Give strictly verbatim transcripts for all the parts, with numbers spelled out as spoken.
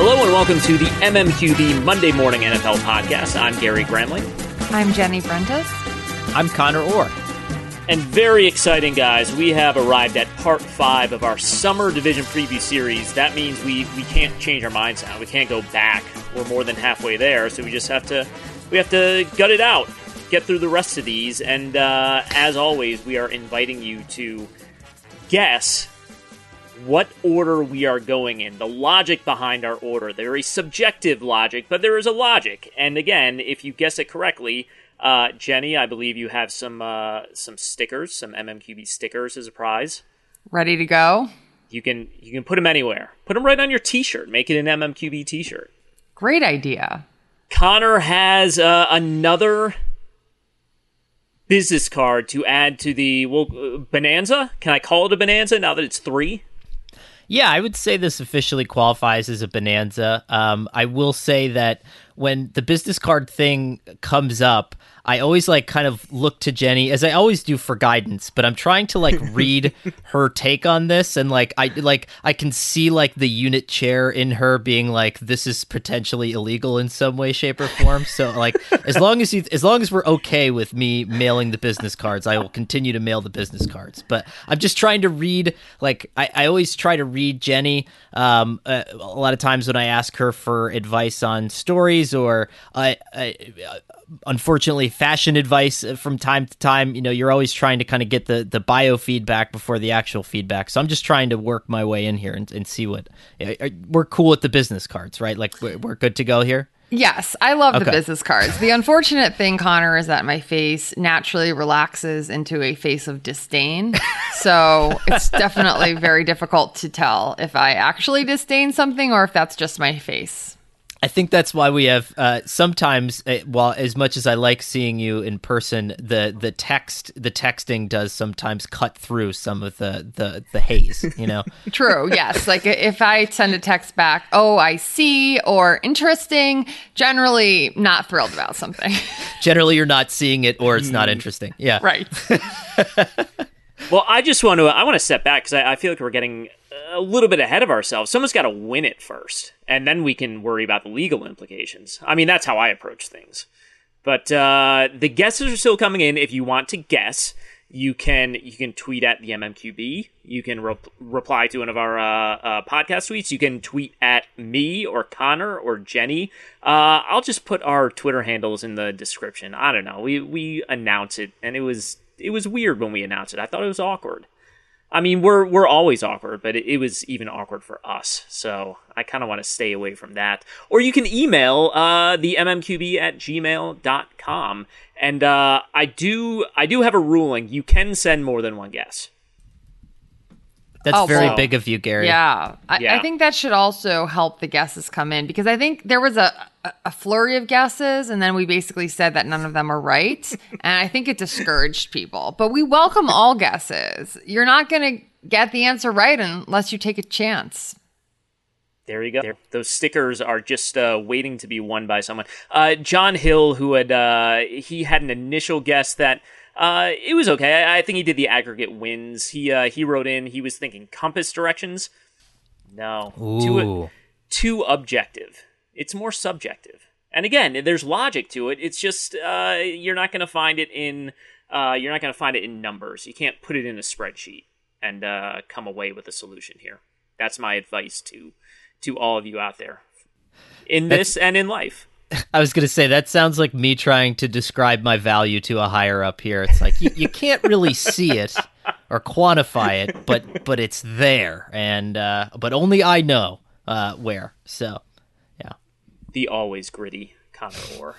Hello and welcome to the M M Q B Monday Morning N F L Podcast. I'm Gary Gramling. I'm Jenny Brentis. I'm Connor Orr. And very exciting, guys. We have arrived at part five of our summer division preview series. That means we, we can't change our minds now. We can't go back. We're more than halfway there, so we just have to we have to gut it out, get through the rest of these. And uh, as always, we are inviting you to guess what order we are going in, the logic behind our order. There is subjective logic, but there is a logic. And again, if you guess it correctly, uh, Jenny, I believe you have some uh, some stickers, some M M Q B stickers as a prize. Ready to go? You can you can put them anywhere. Put them right on your T-shirt. Make it an M M Q B T-shirt. Great idea. Connor has uh, another business card to add to the well, uh, bonanza. Can I call it a bonanza now that it's three? Yeah, I would say this officially qualifies as a bonanza. Um, I will say that when the business card thing comes up, I always like kind of look to Jenny, as I always do, for guidance, but I'm trying to like read her take on this, and like I like I can see like the unit chair in her being like, this is potentially illegal in some way, shape, or form. So like as long as you as long as we're okay with me mailing the business cards, I will continue to mail the business cards. But I'm just trying to read, like I, I always try to read Jenny. Um, uh, a lot of times when I ask her for advice on stories or I. I unfortunately fashion advice from time to time, you know, you're always trying to kind of get the the biofeedback before the actual feedback. So I'm just trying to work my way in here and, and see what we're cool with the business cards, right? Like we're good to go here. Yes, I love Okay. the business cards. The unfortunate thing, Connor, is that my face naturally relaxes into a face of disdain. So it's definitely very difficult to tell if I actually disdain something or if that's just my face. I think that's why we have uh, sometimes, uh, while as much as I like seeing you in person, the the text the texting does sometimes cut through some of the the, the haze, you know. True. Yes. Like if I send a text back, oh, I see, or interesting, generally not thrilled about something. Generally, you're not seeing it, or it's not interesting. Yeah. Right. Well, I just want to I want to step back because I, I feel like we're getting a little bit ahead of ourselves. Someone's got to win it first, and then we can worry about the legal implications. I mean, that's how I approach things. But uh, the guesses are still coming in. If you want to guess, you can you can tweet at the M M Q B. You can re- reply to one of our uh, uh, podcast tweets. You can tweet at me or Connor or Jenny. Uh, I'll just put our Twitter handles in the description. I don't know. We we announce it, and it was it was weird when we announced it. I thought it was awkward. I mean, we're we're always awkward, but it, it was even awkward for us. So I kind of want to stay away from that. Or you can email uh, the M M Q B at gmail dot com. And uh, I do I do have a ruling. You can send more than one guess. That's Oh, very well. big of you, Gary. Yeah. I, Yeah. I think that should also help the guesses come in because I think there was a, a, a flurry of guesses and then we basically said that none of them are right. And I think it discouraged people. But we welcome all guesses. You're not going to get the answer right unless you take a chance. There you go. There. Those stickers are just uh, waiting to be won by someone. Uh, John Hill, who had uh, he had an initial guess that uh, it was okay. I, I think he did the aggregate wins. He uh, he wrote in. He was thinking compass directions. No, too Ooh. too objective. It's more subjective. And again, there's logic to it. It's just uh, you're not going to find it in uh, you're not going to find it in numbers. You can't put it in a spreadsheet and uh, come away with a solution here. That's my advice to. to all of you out there in this and in life. I was going to say, that sounds like me trying to describe my value to a higher up here. It's like, you, you can't really see it or quantify it, but but it's there. And uh, but only I know uh, where. So, yeah. The always gritty Connor Orr.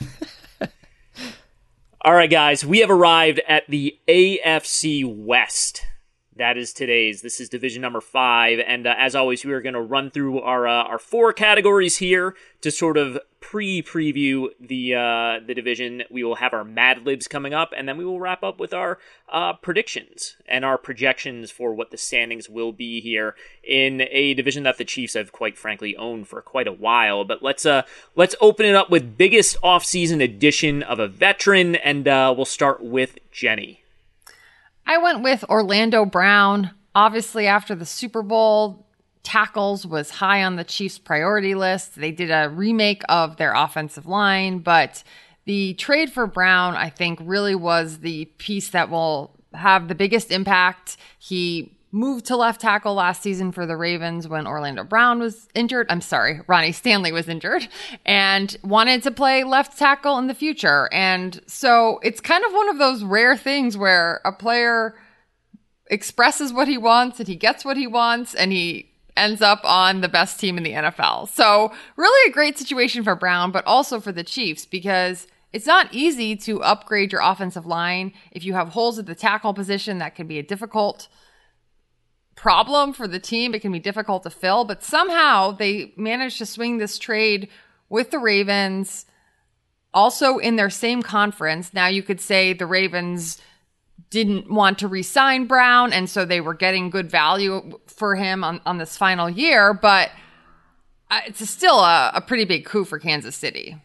All right, guys, we have arrived at the A F C West. That is today's. This is division number five, and uh, as always, we are going to run through our uh, our four categories here to sort of pre-preview the uh, the division. We will have our Mad Libs coming up, and then we will wrap up with our uh, predictions and our projections for what the standings will be here in a division that the Chiefs have, quite frankly, owned for quite a while. But let's uh let's open it up with biggest offseason addition of a veteran, and uh, we'll start with Jenny. I went with Orlando Brown. Obviously, after the Super Bowl, tackles was high on the Chiefs' priority list. They did a remake of their offensive line, but the trade for Brown, I think, really was the piece that will have the biggest impact. He moved to left tackle last season for the Ravens when Orlando Brown was injured. I'm sorry, Ronnie Stanley was injured and wanted to play left tackle in the future. And so it's kind of one of those rare things where a player expresses what he wants and he gets what he wants and he ends up on the best team in the N F L. So really a great situation for Brown, but also for the Chiefs, because it's not easy to upgrade your offensive line. If you have holes at the tackle position, that can be a difficult problem for the team. It can be difficult to fill, but somehow they managed to swing this trade with the Ravens, also in their same conference. Now you could say the Ravens didn't want to re-sign Brown, and so they were getting good value for him on, on this final year, but it's still a, a pretty big coup for Kansas City.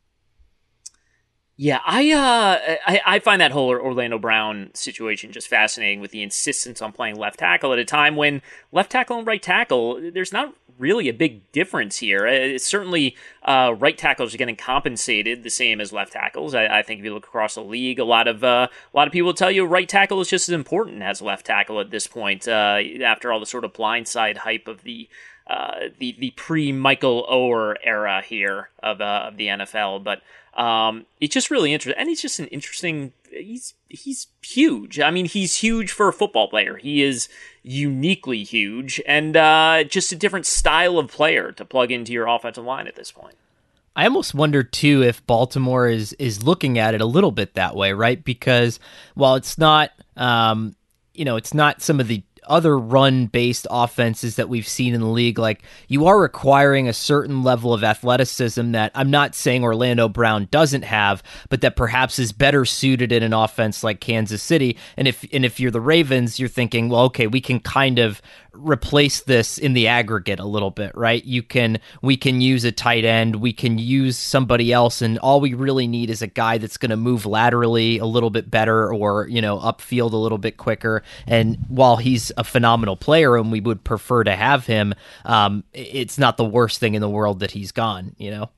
Yeah, I, uh, I I find that whole Orlando Brown situation just fascinating, with the insistence on playing left tackle at a time when left tackle and right tackle, there's not really a big difference here. It's certainly uh, right tackles are getting compensated the same as left tackles. I, I think if you look across the league, a lot of uh, a lot of people will tell you right tackle is just as important as left tackle at this point. Uh, after all the sort of blindside hype of the uh, the the pre-Michael Oher era here of uh, of the N F L, but. Um, it's just really interesting, and he's just an interesting. He's he's huge. I mean, he's huge for a football player. He is uniquely huge, and uh, just a different style of player to plug into your offensive line at this point. I almost wonder too if Baltimore is is looking at it a little bit that way, right? Because while it's not, um, you know, it's not some of the other run-based offenses that we've seen in the league, like, you are requiring a certain level of athleticism that I'm not saying Orlando Brown doesn't have, but that perhaps is better suited in an offense like Kansas City. And if and if you're the Ravens, you're thinking, well, okay, we can kind of replace this in the aggregate a little bit, right? You can we can use a tight end, we can use somebody else, and all we really need is a guy that's going to move laterally a little bit better, or, you know, upfield a little bit quicker. And while he's a phenomenal player and we would prefer to have him, um, it's not the worst thing in the world that he's gone, you know?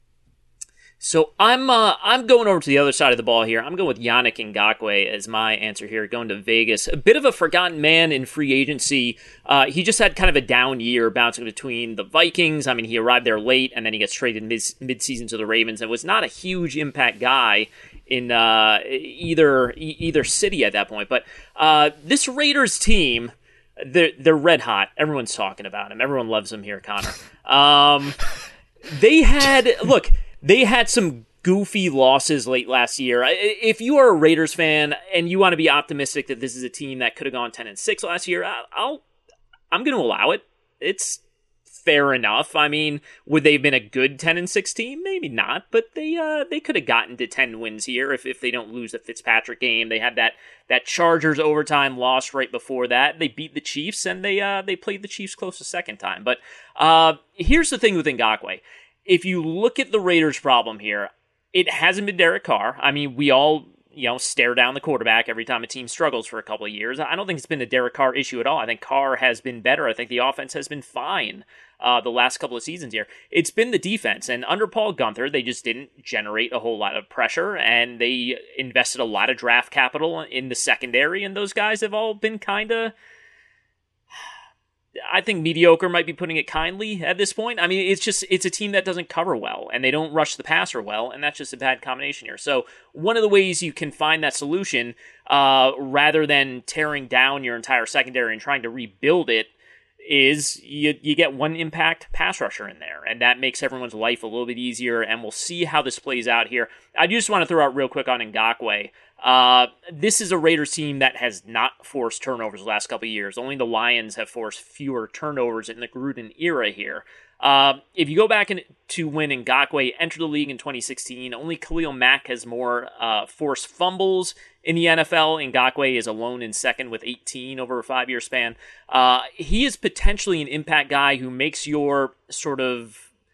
So I'm uh, I'm going over to the other side of the ball here. I'm going with Yannick Ngakoue as my answer here, going to Vegas. A bit of a forgotten man in free agency. Uh, he just had kind of a down year bouncing between the Vikings. I mean, he arrived there late, and then he gets traded mid mid-season to the Ravens, and was not a huge impact guy in uh, either e- either city at that point. But uh, this Raiders team, they're, they're red hot. Everyone's talking about him. Everyone loves him here, Connor. Um, they had, look... They had some goofy losses late last year. If you are a Raiders fan and you want to be optimistic that this is a team that could have gone ten and six last year, I'll, I'm going to allow it. It's fair enough. I mean, would they have been a good ten and six team? Maybe not, but they uh, they could have gotten to ten wins here if, if they don't lose the Fitzpatrick game. They had that that Chargers overtime loss right before that. They beat the Chiefs, and they uh, they played the Chiefs close the second time. But uh, here's the thing with Ngakoue. If you look at the Raiders' problem here, it hasn't been Derek Carr. I mean, we all, you know, stare down the quarterback every time a team struggles for a couple of years. I don't think it's been a Derek Carr issue at all. I think Carr has been better. I think the offense has been fine uh, the last couple of seasons here. It's been the defense. And under Paul Guenther, they just didn't generate a whole lot of pressure, and they invested a lot of draft capital in the secondary, and those guys have all been kind of... I think mediocre might be putting it kindly at this point. I mean, it's just, it's a team that doesn't cover well, and they don't rush the passer well, and that's just a bad combination here. So one of the ways you can find that solution, uh, rather than tearing down your entire secondary and trying to rebuild it, is you you get one impact pass rusher in there, and that makes everyone's life a little bit easier, and we'll see how this plays out here. I just want to throw out real quick on Ngakoue. Uh, this is a Raiders team that has not forced turnovers the last couple of years. Only the Lions have forced fewer turnovers in the Gruden era here. Uh, if you go back in, to when Ngakoue entered the league in twenty sixteen, only Khalil Mack has more uh, forced fumbles in the N F L. Ngakoue is alone in second with eighteen over a five-year span. Uh, he is potentially an impact guy who makes your sort of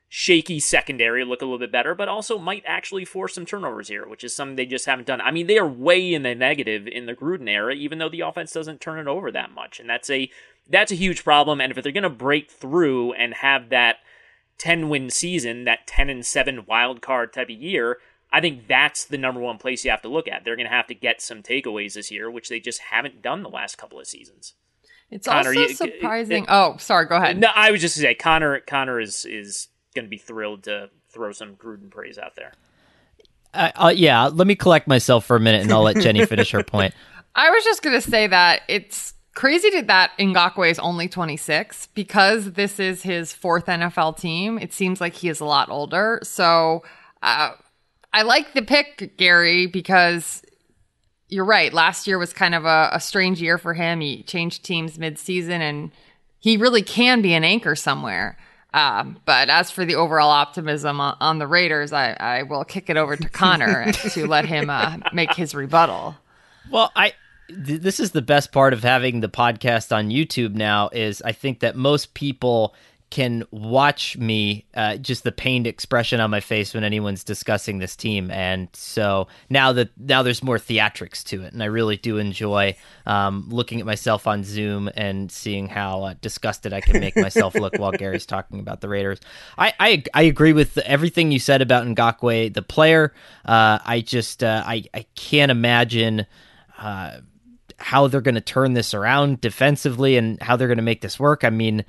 shaky secondary look a little bit better, but also might actually force some turnovers here, which is something they just haven't done. I mean, they are way in the negative in the Gruden era, even though the offense doesn't turn it over that much. And that's a that's a huge problem. And if they're going to break through and have that ten-win season, that ten and seven wild card type of year, I think that's the number one place you have to look at. They're going to have to get some takeaways this year, which they just haven't done the last couple of seasons. It's Connor, also you, surprising. It, oh, sorry. Go ahead. No, I was just going to say, Connor, Connor is is going to be thrilled to throw some Gruden praise out there. Uh, uh, yeah, let me collect myself for a minute, and I'll let Jenny finish her point. I was just going to say that it's crazy to, that Ngakoue is only twenty-six because this is his fourth N F L team. It seems like he is a lot older. So uh, I like the pick, Gary, because you're right. Last year was kind of a, a strange year for him. He changed teams mid-season, and he really can be an anchor somewhere. Um, but as for the overall optimism on, on the Raiders, I, I will kick it over to Connor to let him uh, make his rebuttal. Well, I th- this is the best part of having the podcast on YouTube now is I think that most people can watch me, uh, just the pained expression on my face when anyone's discussing this team. And so now that now there's more theatrics to it. And I really do enjoy um, looking at myself on Zoom and seeing how uh, disgusted I can make myself look while Gary's talking about the Raiders. I, I, I agree with everything you said about Ngakoue, the player. Uh, I just, uh, I, I can't imagine uh, how they're going to turn this around defensively and how they're going to make this work. I mean,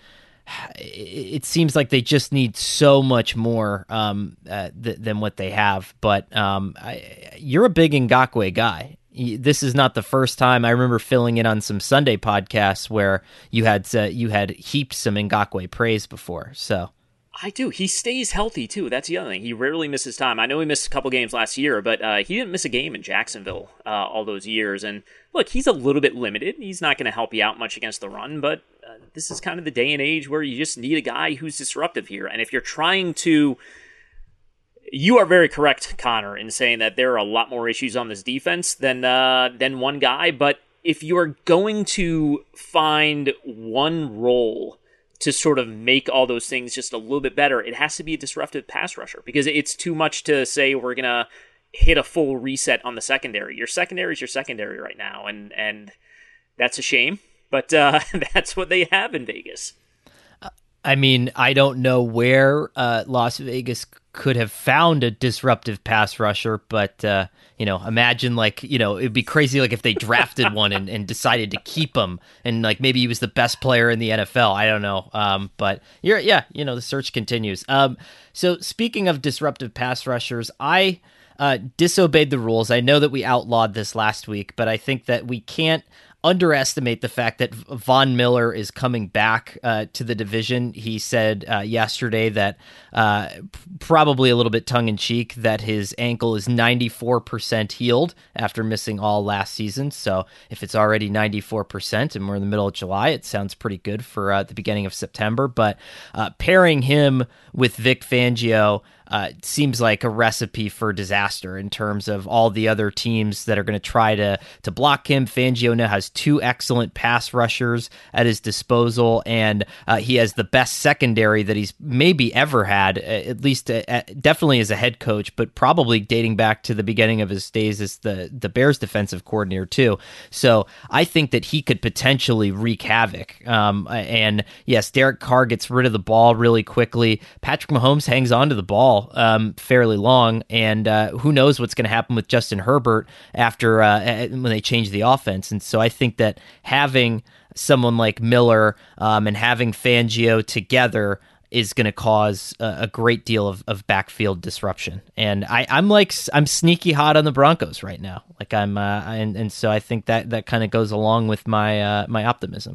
it seems like they just need so much more um, uh, th- than what they have. But um, I, you're a big Ngakoue guy. This is not the first time. I remember filling in on some Sunday podcasts where you had uh, you had heaped some Ngakoue praise before. So I do. He stays healthy too. That's the other thing. He rarely misses time. I know he missed a couple games last year, but uh, he didn't miss a game in Jacksonville uh, all those years. And look, he's a little bit limited. He's not going to help you out much against the run, but uh, this is kind of the day and age where you just need a guy who's disruptive here. And if you're trying to, you are very correct, Connor, in saying that there are a lot more issues on this defense than uh, than one guy. But if you are going to find one role to sort of make all those things just a little bit better, it has to be a disruptive pass rusher, because it's too much to say we're going to hit a full reset on the secondary. Your secondary is your secondary right now, and and that's a shame, but uh, that's what they have in Vegas. I mean, I don't know where uh, Las Vegas could have found a disruptive pass rusher, but, uh, you know, imagine like, you know, it'd be crazy like if they drafted one and, and decided to keep him and like maybe he was the best player in the N F L. I don't know. Um, but you're, yeah, you know, the search continues. Um, so speaking of disruptive pass rushers, I uh, disobeyed the rules. I know that we outlawed this last week, but I think that we can't underestimate the fact that Von Miller is coming back uh, to the division. He said uh, yesterday that uh, probably a little bit tongue-in-cheek that his ankle is ninety-four percent healed after missing all last season. So if it's already ninety-four percent and we're in the middle of July, it sounds pretty good for uh, the beginning of September. But uh, pairing him with Vic Fangio Uh, seems like a recipe for disaster in terms of all the other teams that are going to try to to block him. Fangio now has two excellent pass rushers at his disposal, and uh, he has the best secondary that he's maybe ever had, at least uh, definitely as a head coach, but probably dating back to the beginning of his days as the, the Bears defensive coordinator too. So I think that he could potentially wreak havoc. Um, and yes, Derek Carr gets rid of the ball really quickly. Patrick Mahomes hangs on to the ball Um, fairly long, and uh, who knows what's going to happen with Justin Herbert after uh, when they change the offense. And so I think that having someone like Miller um, and having Fangio together is going to cause a, a great deal of, of backfield disruption. And I, I'm like I'm sneaky hot on the Broncos right now. Like I'm, uh, and and so I think that that kind of goes along with my uh, my optimism.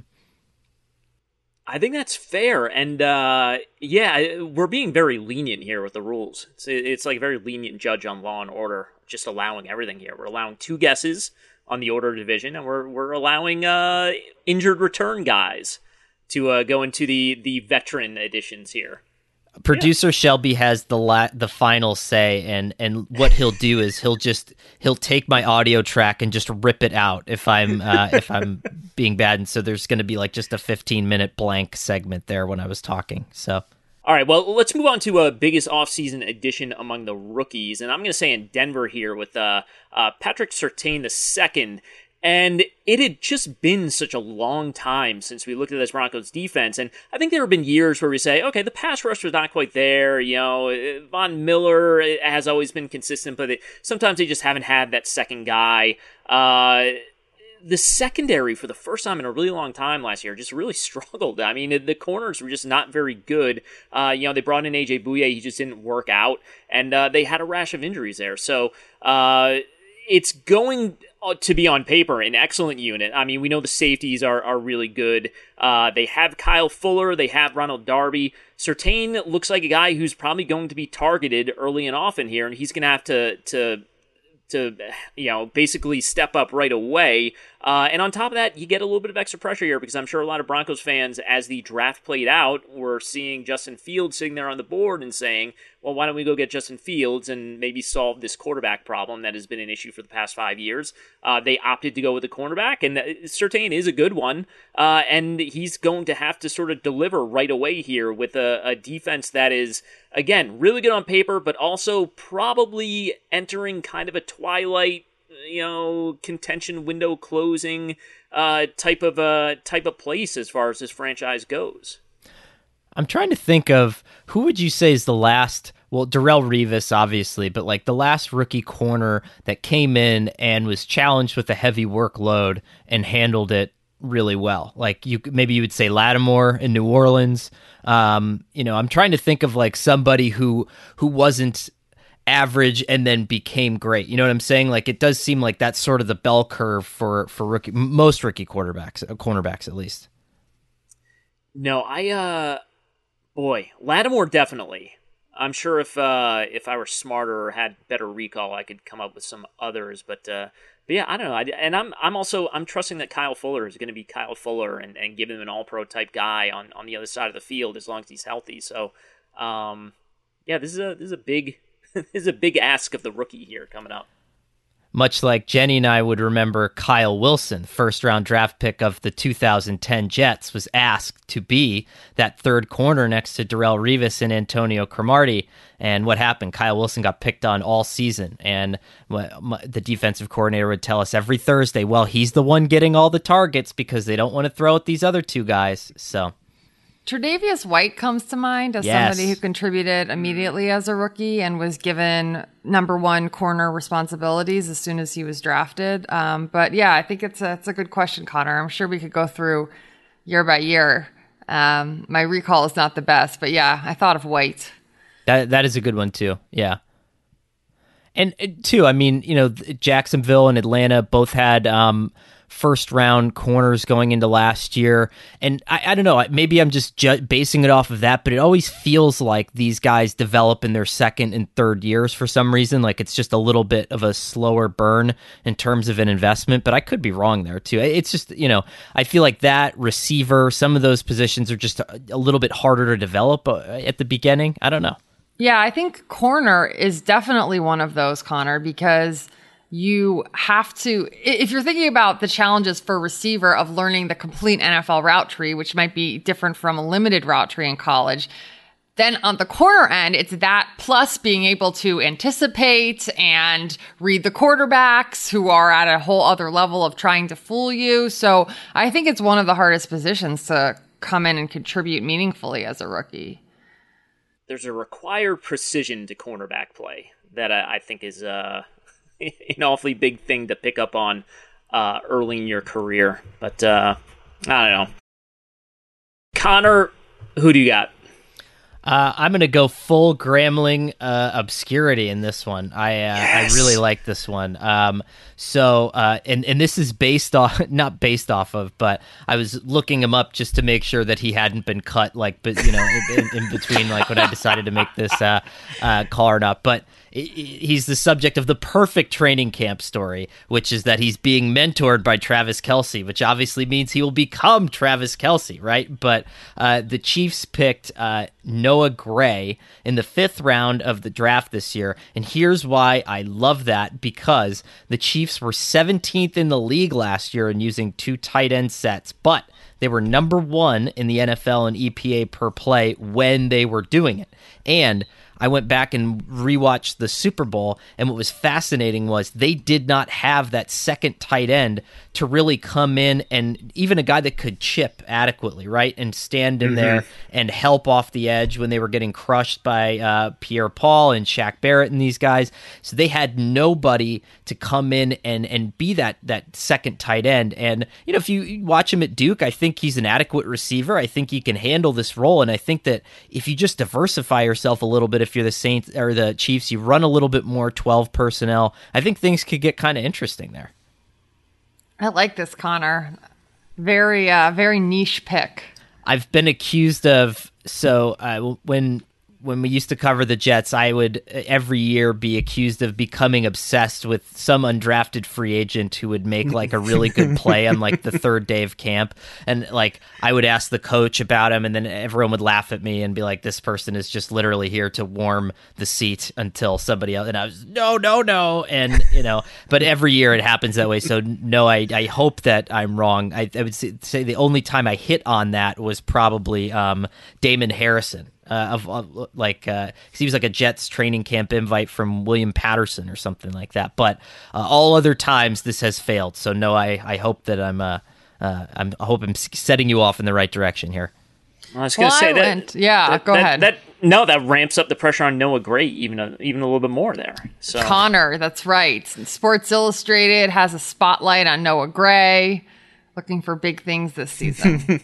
I think that's fair, and uh, yeah, we're being very lenient here with the rules. It's, it's like a very lenient judge on Law and Order, just allowing everything here. We're allowing two guesses on the order division, and we're we're allowing uh, injured return guys to uh, go into the, the veteran editions here. Producer yeah. Shelby has the la- the final say, and, and what he'll do is he'll just he'll take my audio track and just rip it out if I'm uh, if I'm being bad, and so there's going to be like just a fifteen minute blank segment there when I was talking. So All right, well, let's move on to a uh, biggest offseason addition among the rookies. And I'm going to say in Denver here with uh, uh, Patrick Surtain the second. And it had just been such a long time since we looked at this Broncos defense. And I think there have been years where we say, okay, the pass rush was not quite there. You know, Von Miller has always been consistent, but it, sometimes they just haven't had that second guy. Uh, the secondary, for the first time in a really long time last year, just really struggled. I mean, the corners were just not very good. Uh, you know, they brought in A J Bouye. He just didn't work out. And uh, they had a rash of injuries there. So uh, it's going to be on paper an excellent unit. I mean, we know the safeties are are really good. Uh, they have Kyle Fuller. They have Ronald Darby. Surtain looks like a guy who's probably going to be targeted early and often here, and he's going to have to to to you know basically step up right away. Uh, and on top of that, you get a little bit of extra pressure here because I'm sure a lot of Broncos fans, as the draft played out, were seeing Justin Fields sitting there on the board and saying, well, why don't we go get Justin Fields and maybe solve this quarterback problem that has been an issue for the past five years. Uh, they opted to go with the cornerback, and Surtain is a good one, uh, and he's going to have to sort of deliver right away here with a, a defense that is, again, really good on paper, but also probably entering kind of a twilight, you know, contention window closing uh, type of uh, type of place as far as this franchise goes. I'm trying to think of who would you say is the last, well, Darrelle Revis, obviously, but like the last rookie corner that came in and was challenged with a heavy workload and handled it really well. Like you, maybe you would say Lattimore in New Orleans. Um, you know, I'm trying to think of like somebody who who wasn't average and then became great. You know what I'm saying? Like it does seem like that's sort of the bell curve for for rookie, most rookie quarterbacks, cornerbacks at least. No, I uh, boy, Lattimore definitely. I'm sure if uh, if I were smarter or had better recall, I could come up with some others. But uh, but yeah, I don't know. I, and I'm I'm also I'm trusting that Kyle Fuller is going to be Kyle Fuller and, and give him an All Pro type guy on, on the other side of the field as long as he's healthy. So um, yeah, this is a this is a big. This is a big ask of the rookie here coming up. Much like Jenny and I would remember Kyle Wilson, first-round draft pick of the two thousand ten Jets, was asked to be that third corner next to Darrelle Revis and Antonio Cromartie. And what happened? Kyle Wilson got picked on all season. And the defensive coordinator would tell us every Thursday, well, he's the one getting all the targets because they don't want to throw at these other two guys. So Tre'Davious White comes to mind as yes. somebody who contributed immediately as a rookie and was given number one corner responsibilities as soon as he was drafted. Um, but yeah, I think it's a, it's a good question, Connor. I'm sure we could go through year by year. Um, my recall is not the best, but yeah, I thought of White. That That is a good one too, yeah. And too, I mean, you know, Jacksonville and Atlanta both had um, first round corners going into last year. And I, I don't know, maybe I'm just ju- basing it off of that, but it always feels like these guys develop in their second and third years for some reason. Like it's just a little bit of a slower burn in terms of an investment, but I could be wrong there too. It's just, you know, I feel like that receiver, some of those positions are just a, a little bit harder to develop uh, at the beginning. I don't know. Yeah, I think corner is definitely one of those, Connor, because you have to, if you're thinking about the challenges for receiver of learning the complete N F L route tree, which might be different from a limited route tree in college, then on the corner end, it's that plus being able to anticipate and read the quarterbacks who are at a whole other level of trying to fool you. So I think it's one of the hardest positions to come in and contribute meaningfully as a rookie. There's a required precision to cornerback play that I, I think is uh, an awfully big thing to pick up on uh, early in your career. But uh, I don't know. Connor, who do you got? Uh, I'm going to go full Grambling uh, obscurity in this one. I uh, yes. I really like this one. Um, so, uh, and and this is based off, not based off of, but I was looking him up just to make sure that he hadn't been cut, like, but you know, in, in between, like when I decided to make this uh, uh, call or not. But he's the subject of the perfect training camp story, which is that he's being mentored by Travis Kelce, which obviously means he will become Travis Kelce, right? But uh, the Chiefs picked uh, Noah Gray in the fifth round of the draft this year, and here's why I love that, because the Chiefs were seventeenth in the league last year in using two tight end sets, but They were number one in the N F L in E P A per play when they were doing it. And I went back and rewatched the Super Bowl, and what was fascinating was they did not have that second tight end to really come in, and even a guy that could chip adequately, right, and stand in mm-hmm. there and help off the edge when they were getting crushed by uh, Pierre-Paul and Shaq Barrett and these guys. So they had nobody to come in and and be that that second tight end. And you know, if you watch him at Duke, I think he's an adequate receiver. I think he can handle this role, and I think that if you just diversify yourself a little bit, if you're the Saints or the Chiefs, you run a little bit more twelve personnel, I think things could get kind of interesting there. I like this, Connor. Very, uh, very niche pick. I've been accused of, so uh, when when we used to cover the Jets, I would every year be accused of becoming obsessed with some undrafted free agent who would make like a really good play on like the third day of camp. And like I would ask the coach about him, and then everyone would laugh at me and be like, this person is just literally here to warm the seat until somebody else. And I was, no, no, no. And, you know, but every year it happens that way. So no, I, I hope that I'm wrong. I, I would say, say the only time I hit on that was probably um, Damon Harrison. Uh, of, of like, uh, cause he was like a Jets training camp invite from William Patterson or something like that. But uh, all other times this has failed. So no, I, I hope that I'm, uh, uh, I'm, I hope I'm setting you off in the right direction here. I was going to well, say I that. Went, yeah, that, go that, ahead. That, no, that ramps up the pressure on Noah Gray even a, even a little bit more there. So Connor, that's right. Sports Illustrated has a spotlight on Noah Gray, looking for big things this season.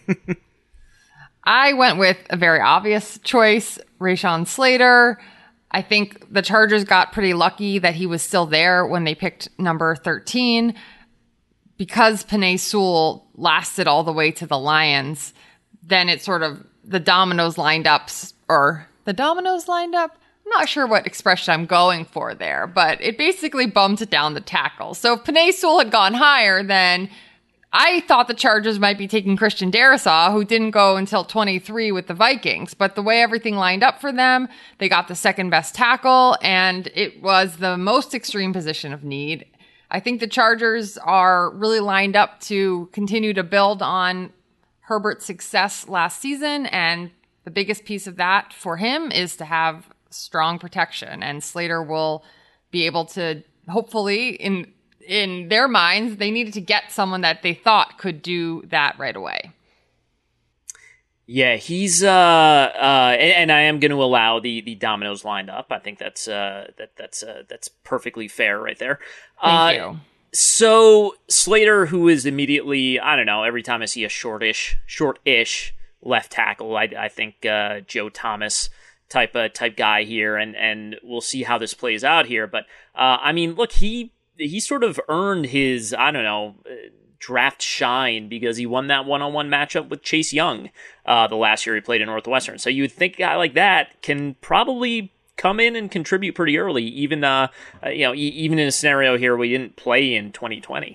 I went with a very obvious choice, Rashawn Slater. I think the Chargers got pretty lucky that he was still there when they picked number thirteen. Because Penei Sewell lasted all the way to the Lions, then it sort of, the dominoes lined up, or the dominoes lined up? I'm not sure what expression I'm going for there, but it basically bumped it down the tackle. So if Penei Sewell had gone higher, then I thought the Chargers might be taking Christian Darrisaw, who didn't go until twenty-three with the Vikings. But the way everything lined up for them, they got the second best tackle, and it was the most extreme position of need. I think the Chargers are really lined up to continue to build on Herbert's success last season, and the biggest piece of that for him is to have strong protection. And Slater will be able to, hopefully, in in their minds, they needed to get someone that they thought could do that right away. Yeah, he's uh uh and, and I am going to allow the the dominoes lined up. I think that's uh that that's uh, that's perfectly fair right there. Thank uh, you. So Slater, who is immediately, I don't know, every time I see a shortish short-ish left tackle, I I think uh, Joe Thomas type uh, type guy here, and and we'll see how this plays out here. But uh, I mean, look, he. He sort of earned his, I don't know, draft shine because he won that one-on-one matchup with Chase Young uh, the last year he played in Northwestern. So you would think a guy like that can probably come in and contribute pretty early, even uh, you know, e- even in a scenario here where he didn't play in twenty twenty.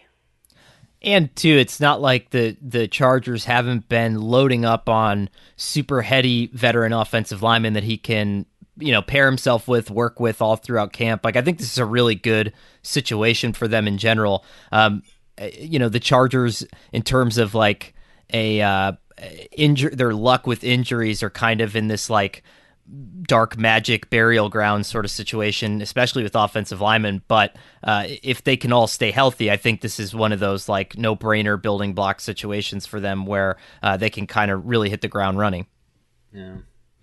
And too, it's not like the the Chargers haven't been loading up on super heady veteran offensive linemen that he can, you know, pair himself with, work with all throughout camp. Like, I think this is a really good situation for them in general. Um, you know, the Chargers, in terms of like a uh, injury, their luck with injuries are kind of in this like dark magic burial ground sort of situation, especially with offensive linemen. But uh, if they can all stay healthy, I think this is one of those like no brainer building block situations for them where uh, they can kind of really hit the ground running. Yeah.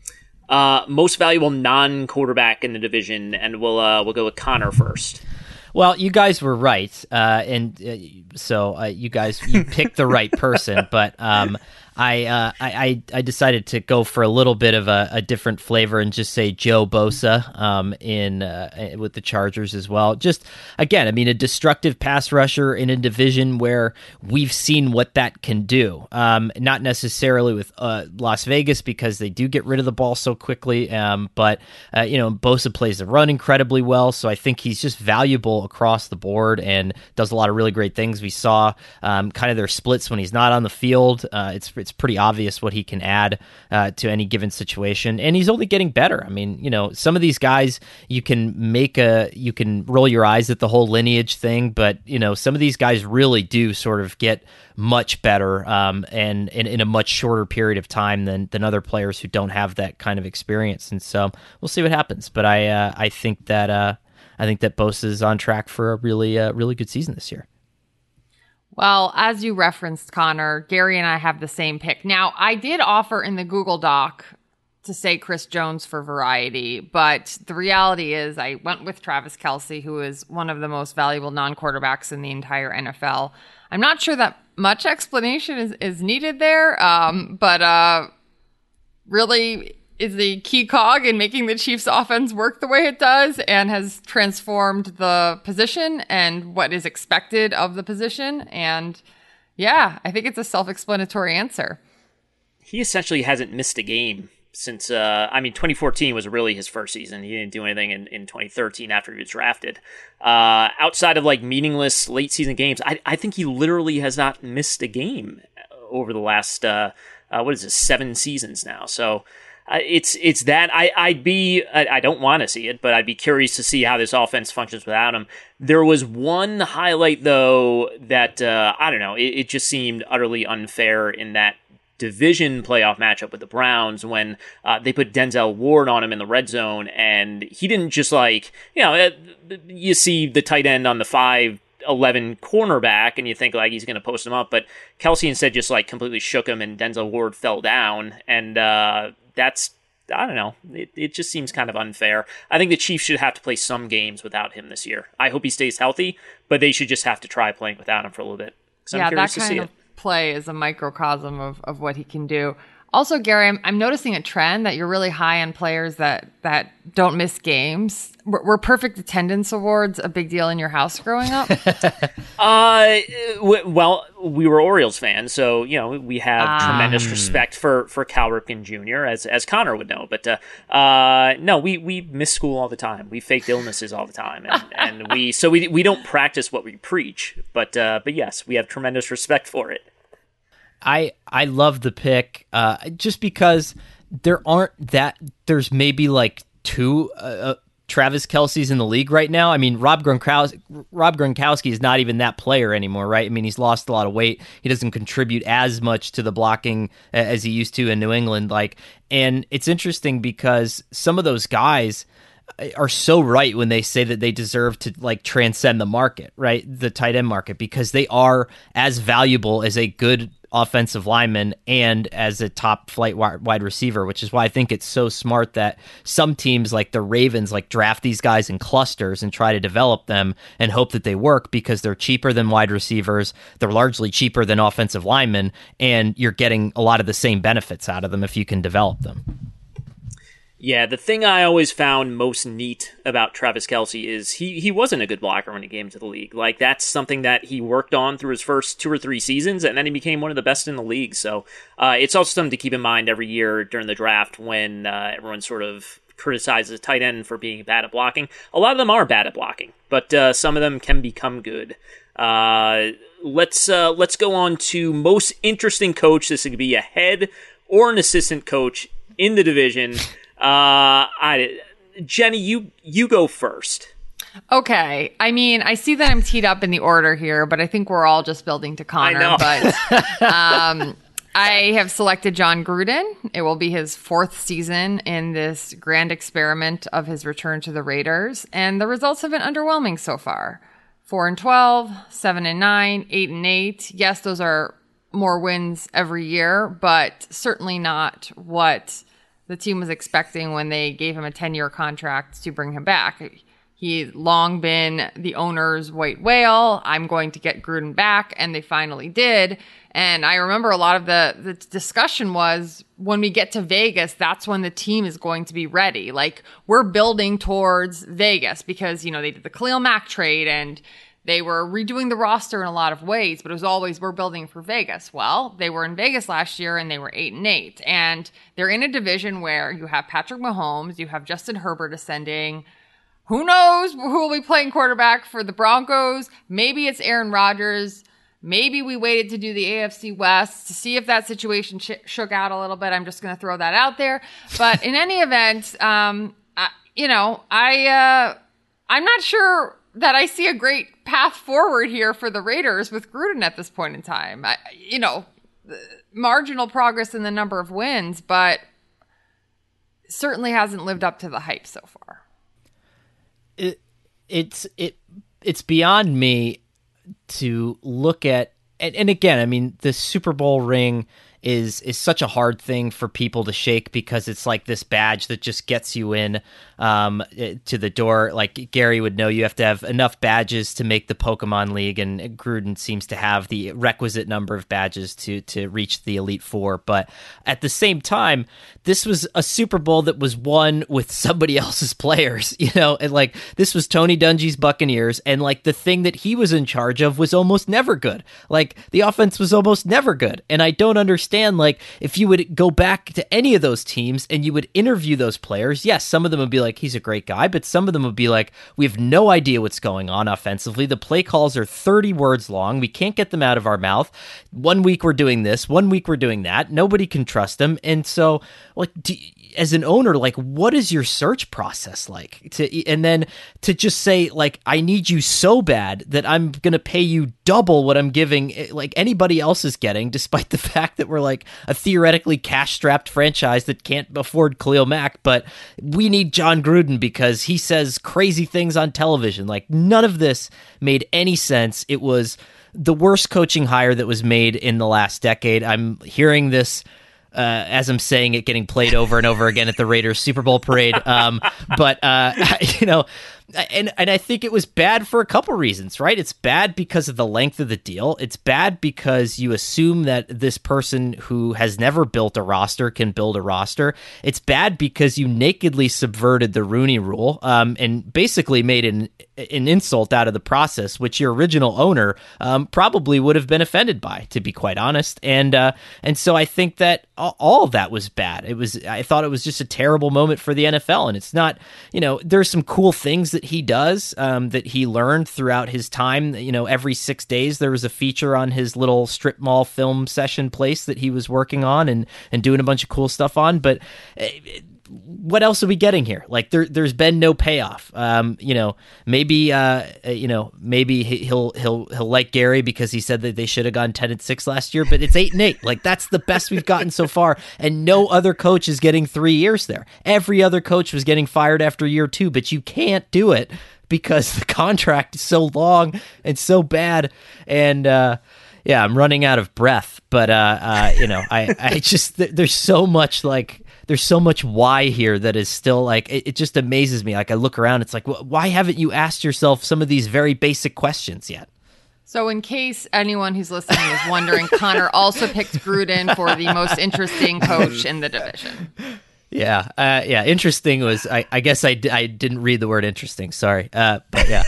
Uh, most valuable non-quarterback in the division, and we'll uh, we'll go with Connor first. Well, you guys were right, uh, and uh, so uh, you guys you picked the right person. But um, I, uh, I I decided to go for a little bit of a, a different flavor and just say Joe Bosa um, in uh, with the Chargers as well. Just again, I mean, a destructive pass rusher in a division where we've seen what that can do. Um, not necessarily with uh, Las Vegas because they do get rid of the ball so quickly, um, but uh, you know, Bosa plays the run incredibly well, so I think he's just valuable across the board and does a lot of really great things. We saw um, kind of their splits when he's not on the field. Uh, it's It's pretty obvious what he can add uh, to any given situation, and he's only getting better. I mean, you know, some of these guys you can make a you can roll your eyes at the whole lineage thing, but you know, some of these guys really do sort of get much better um, and, and in a much shorter period of time than than other players who don't have that kind of experience. And so we'll see what happens. But I uh, I think that uh, I think that Bosa is on track for a really uh, really good season this year. Well, as you referenced, Connor, Gary and I have the same pick. Now, I did offer in the Google Doc to say Chris Jones for variety, but the reality is I went with Travis Kelce, who is one of the most valuable non-quarterbacks in the entire N F L. I'm not sure that much explanation is, is needed there, um, but uh, really is the key cog in making the Chiefs offense work the way it does and has transformed the position and what is expected of the position. And yeah, I think it's a self-explanatory answer. He essentially hasn't missed a game since, uh, I mean, twenty fourteen was really his first season. He didn't do anything in, in twenty thirteen after he was drafted. Uh, outside of like meaningless late season games, I, I think he literally has not missed a game over the last, uh, uh, what is this, seven seasons now. So, Uh, it's it's that I I'd be I, I don't want to see it, but I'd be curious to see how this offense functions without him. There was one highlight though that uh, I don't know. It, it just seemed utterly unfair in that division playoff matchup with the Browns when uh, they put Denzel Ward on him in the red zone, and he didn't just like you know it, you see the tight end on the five eleven cornerback and you think like he's going to post him up, but Kelce instead just like completely shook him and Denzel Ward fell down, and uh, that's, I don't know, it, it just seems kind of unfair. I think the Chiefs should have to play some games without him this year. I hope he stays healthy, but they should just have to try playing without him for a little bit. Yeah, that kind of play is a microcosm of, of what he can do. Also, Gary, I'm, I'm noticing a trend that you're really high on players that, that don't miss games. Were, were perfect attendance awards a big deal in your house growing up? uh, w- well, we were Orioles fans, so you know we have ah. tremendous respect for, for Cal Ripken Junior as as Connor would know. But uh, uh, no, we, we miss school all the time. We faked illnesses all the time, and, and we so we we don't practice what we preach. But uh, but yes, we have tremendous respect for it. I I love the pick uh, just because there aren't that there's maybe like two uh, Travis Kelce's in the league right now. I mean, Rob Gronkowski, Rob Gronkowski is not even that player anymore, right? I mean, he's lost a lot of weight. He doesn't contribute as much to the blocking as he used to in New England. Like, and it's interesting because some of those guys are so right when they say that they deserve to like transcend the market, right? The tight end market, because they are as valuable as a good offensive lineman and as a top flight wide receiver, which is why I think it's so smart that some teams like the Ravens like draft these guys in clusters and try to develop them and hope that they work because they're cheaper than wide receivers. They're largely cheaper than offensive linemen, and you're getting a lot of the same benefits out of them if you can develop them. Yeah, the thing I always found most neat about Travis Kelce is he, he wasn't a good blocker when he came to the league. Like, that's something that he worked on through his first two or three seasons, and then he became one of the best in the league. So uh, it's also something to keep in mind every year during the draft when uh, everyone sort of criticizes tight end for being bad at blocking. A lot of them are bad at blocking, but uh, some of them can become good. Uh, let's uh, let's go on to most interesting coach. This could be a head or an assistant coach in the division. Uh, I, Jenny, you you go first. Okay. I mean, I see that I'm teed up in the order here, but I think we're all just building to Connor. I know. But um, I have selected John Gruden. It will be his fourth season in this grand experiment of his return to the Raiders, and the results have been underwhelming so far. Four and twelve, seven and nine, eight and eight. Yes, those are more wins every year, but certainly not what the team was expecting when they gave him a ten-year contract to bring him back. He's long been the owner's white whale. I'm going to get Gruden back, and they finally did. And I remember a lot of the, the discussion was, when we get to Vegas, that's when the team is going to be ready. Like, we're building towards Vegas because, you know, they did the Khalil Mack trade, and they were redoing the roster in a lot of ways, but it was always, we're building for Vegas. Well, they were in Vegas last year and they were eight and eight. And they're in a division where you have Patrick Mahomes, you have Justin Herbert ascending. Who knows who will be playing quarterback for the Broncos? Maybe it's Aaron Rodgers. Maybe we waited to do the A F C West to see if that situation sh- shook out a little bit. I'm just going to throw that out there. But in any event, um, I, you know, I uh, I'm not sure that I see a great path forward here for the Raiders with Gruden at this point in time. I, you know, marginal progress in the number of wins, but certainly hasn't lived up to the hype so far. It it's it it's beyond me to look at, and, and again, I mean, the Super Bowl ring is is such a hard thing for people to shake because it's like this badge that just gets you in um, to the door. Like Gary would know, you have to have enough badges to make the Pokemon League, and Gruden seems to have the requisite number of badges to to reach the Elite Four. But at the same time, this was a Super Bowl that was won with somebody else's players, you know, and like this was Tony Dungy's Buccaneers, and like the thing that he was in charge of was almost never good. Like the offense was almost never good, and I don't understand. Like if you would go back to any of those teams and you would interview those players, yes, some of them would be like, he's a great guy, but some of them would be like, we have no idea what's going on offensively. The play calls are thirty words long. We can't get them out of our mouth. One week we're doing this, one week we're doing that. Nobody can trust them. And so like, do, as an owner, like what is your search process like? To and then to just say like, I need you so bad that I'm going to pay you double what I'm giving like anybody else is getting, despite the fact that we're like a theoretically cash-strapped franchise that can't afford Khalil Mack, but we need John Gruden because he says crazy things on television. Like none of this made any sense. It was the worst coaching hire that was made in the last decade. I'm hearing this Uh, as I'm saying it, getting played over and over again at the Raiders Super Bowl parade. Um, but, uh, you know, and, and I think it was bad for a couple reasons, right? It's bad because of the length of the deal. It's bad because you assume that this person who has never built a roster can build a roster. It's bad because you nakedly subverted the Rooney Rule um, and basically made an, an insult out of the process, which your original owner um, probably would have been offended by, to be quite honest. And, uh, and so I think that all of that was bad. It was, I thought it was just a terrible moment for the N F L. And it's not, you know, there's some cool things that he does um, that he learned throughout his time. You know, every six days there was a feature on his little strip mall film session place that he was working on and, and doing a bunch of cool stuff on. But it, what else are we getting here? Like there, there's been no payoff. Um, you know, maybe, uh, you know, maybe he'll, he'll, he'll like Gary because he said that they should have gone ten and six last year, but it's eight and eight. Like that's the best we've gotten so far. And no other coach is getting three years there. Every other coach was getting fired after year two, but you can't do it because the contract is so long and so bad. And, uh, yeah, I'm running out of breath, but, uh, uh, you know, I, I just, there's so much like, there's so much why here that is still like, it, it just amazes me. Like I look around, it's like, why haven't you asked yourself some of these very basic questions yet? So in case anyone who's listening is wondering, Connor also picked Gruden for the most interesting coach in the division. Yeah. Uh, yeah. Interesting was, I, I guess I, I didn't read the word interesting. Sorry. Uh, but yeah.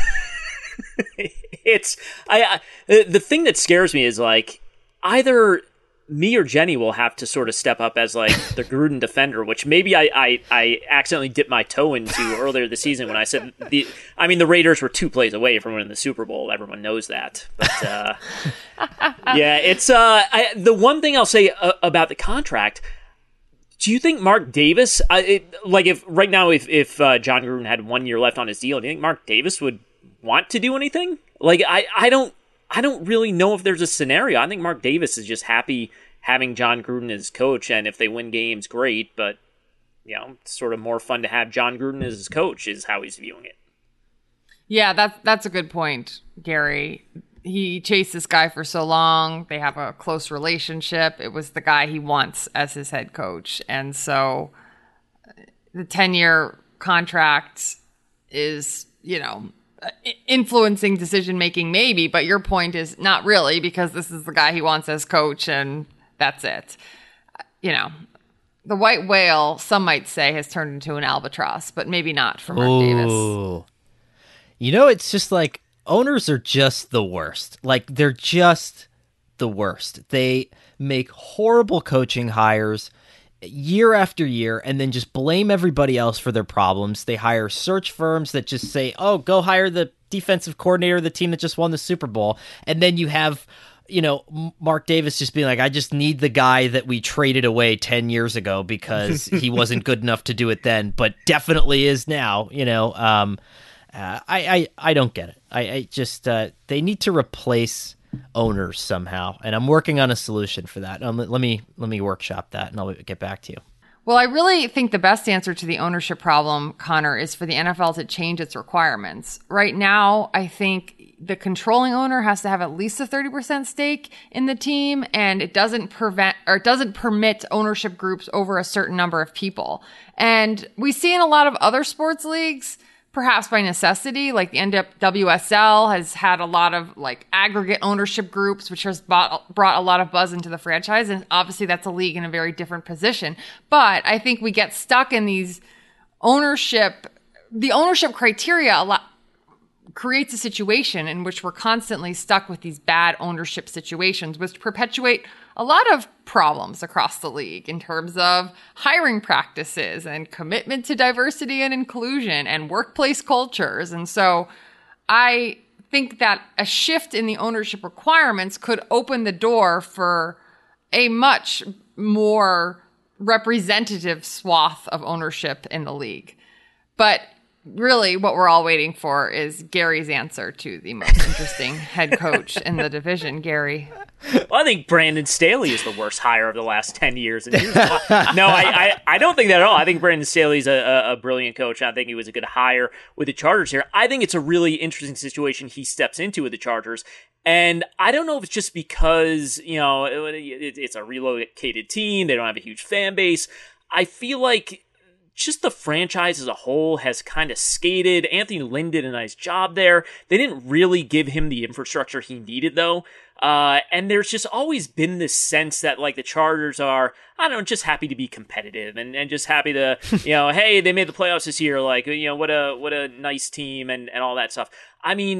It's, I, I, the thing that scares me is like either me or Jenny will have to sort of step up as like the Gruden defender, which maybe I, I, I accidentally dipped my toe into earlier this season when I said the, I mean, the Raiders were two plays away from winning the Super Bowl. Everyone knows that, but, uh, yeah, it's, uh, I, the one thing I'll say uh, about the contract, do you think Mark Davis, uh, it, like if right now, if, if, uh, John Gruden had one year left on his deal, do you think Mark Davis would want to do anything? Like, I, I don't, I don't really know if there's a scenario. I think Mark Davis is just happy having John Gruden as coach, and if they win games, great, but, you know, it's sort of more fun to have John Gruden as his coach is how he's viewing it. Yeah, that's, that's a good point, Gary. He chased this guy for so long. They have a close relationship. It was the guy he wants as his head coach. And so the ten-year contract is, you know, influencing decision-making maybe, but your point is not really because this is the guy he wants as coach and that's it. You know, the white whale, some might say, has turned into an albatross, but maybe not for Mark Ooh. Davis. You know, it's just like owners are just the worst. Like they're just the worst. They make horrible coaching hires year after year and then just blame everybody else for their problems. They hire search firms that just say, oh, go hire the defensive coordinator of the team that just won the Super Bowl. And then you have you know, Mark Davis just being like, I just need the guy that we traded away ten years ago because he wasn't good enough to do it then, but definitely is now, you know. Um, uh, I, I, I don't get it. I, I just, uh, they need to replace owners somehow, and I'm working on a solution for that. Um, let me, let me workshop that, and I'll get back to you. Well, I really think the best answer to the ownership problem, Connor, is for the N F L to change its requirements. Right now, I think the controlling owner has to have at least a thirty percent stake in the team, and it doesn't prevent or it doesn't permit ownership groups over a certain number of people. And we see in a lot of other sports leagues, perhaps by necessity, like the N W S L has had a lot of like aggregate ownership groups, which has bought, brought a lot of buzz into the franchise. And obviously that's a league in a very different position. But I think we get stuck in these ownership, the ownership criteria a lot creates a situation in which we're constantly stuck with these bad ownership situations, which perpetuate a lot of problems across the league in terms of hiring practices and commitment to diversity and inclusion and workplace cultures. And so I think that a shift in the ownership requirements could open the door for a much more representative swath of ownership in the league. But really, what we're all waiting for is Gary's answer to the most interesting head coach in the division. Gary. Well, I think Brandon Staley is the worst hire of the last ten years. And here's why. No, I, I, I don't think that at all. I think Brandon Staley's a, a, a brilliant coach. I think he was a good hire with the Chargers here. I think it's a really interesting situation he steps into with the Chargers. And I don't know if it's just because, you know, it, it, it's a relocated team. They don't have a huge fan base. I feel like just the franchise as a whole has kind of skated. Anthony Lynn did a nice job there. They didn't really give him the infrastructure he needed, though. Uh, and there's just always been this sense that, like, the Chargers are, I don't know, just happy to be competitive and, and just happy to, you know, hey, they made the playoffs this year. Like, you know, what a what a nice team and, and all that stuff. I mean,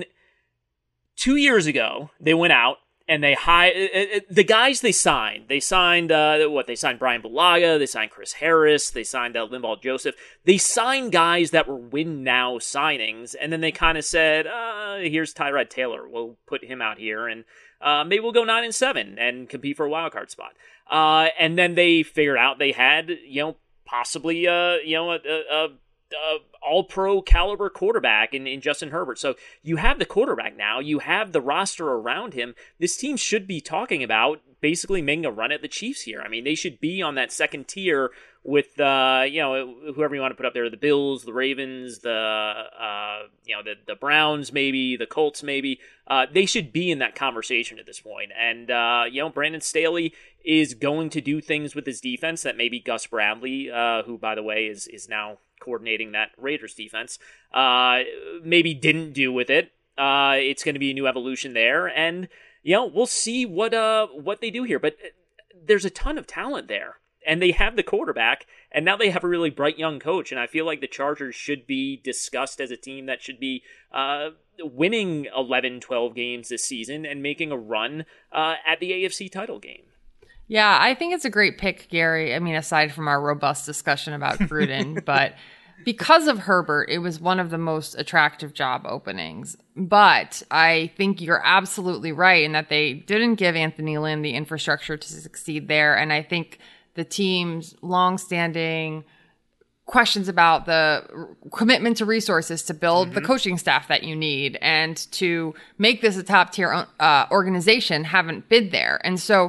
two years ago, they went out. And they hired the guys they signed. They signed uh, what? They signed Brian Bulaga. They signed Chris Harris. They signed uh, Linval Joseph. They signed guys that were win now signings, and then they kind of said, uh, "Here's Tyrod Taylor. We'll put him out here, and uh, maybe we'll go nine and seven and compete for a wild card spot." Uh, and then they figured out they had, you know, possibly, uh, you know, a, a, a all-pro caliber quarterback in, in Justin Herbert. So you have the quarterback now. You have the roster around him. This team should be talking about basically making a run at the Chiefs here. I mean, they should be on that second tier with, uh, you know, whoever you want to put up there, the Bills, the Ravens, the, uh, you know, the, the Browns maybe, the Colts maybe. Uh, they should be in that conversation at this point. And, uh, you know, Brandon Staley is going to do things with his defense that maybe Gus Bradley, uh, who, by the way, is is now coordinating that Raiders defense, uh, maybe didn't do with it. Uh, it's going to be a new evolution there, and you know we'll see what uh what they do here. But there's a ton of talent there, and they have the quarterback, and now they have a really bright young coach. And I feel like the Chargers should be discussed as a team that should be uh winning eleven, twelve games this season and making a run uh, at the A F C title game. Yeah, I think it's a great pick, Gary. I mean, aside from our robust discussion about Gruden, but because of Herbert, it was one of the most attractive job openings. But I think you're absolutely right in that they didn't give Anthony Lynn the infrastructure to succeed there. And I think the team's longstanding questions about the commitment to resources to build mm-hmm. the coaching staff that you need and to make this a top tier uh, organization haven't been there. And so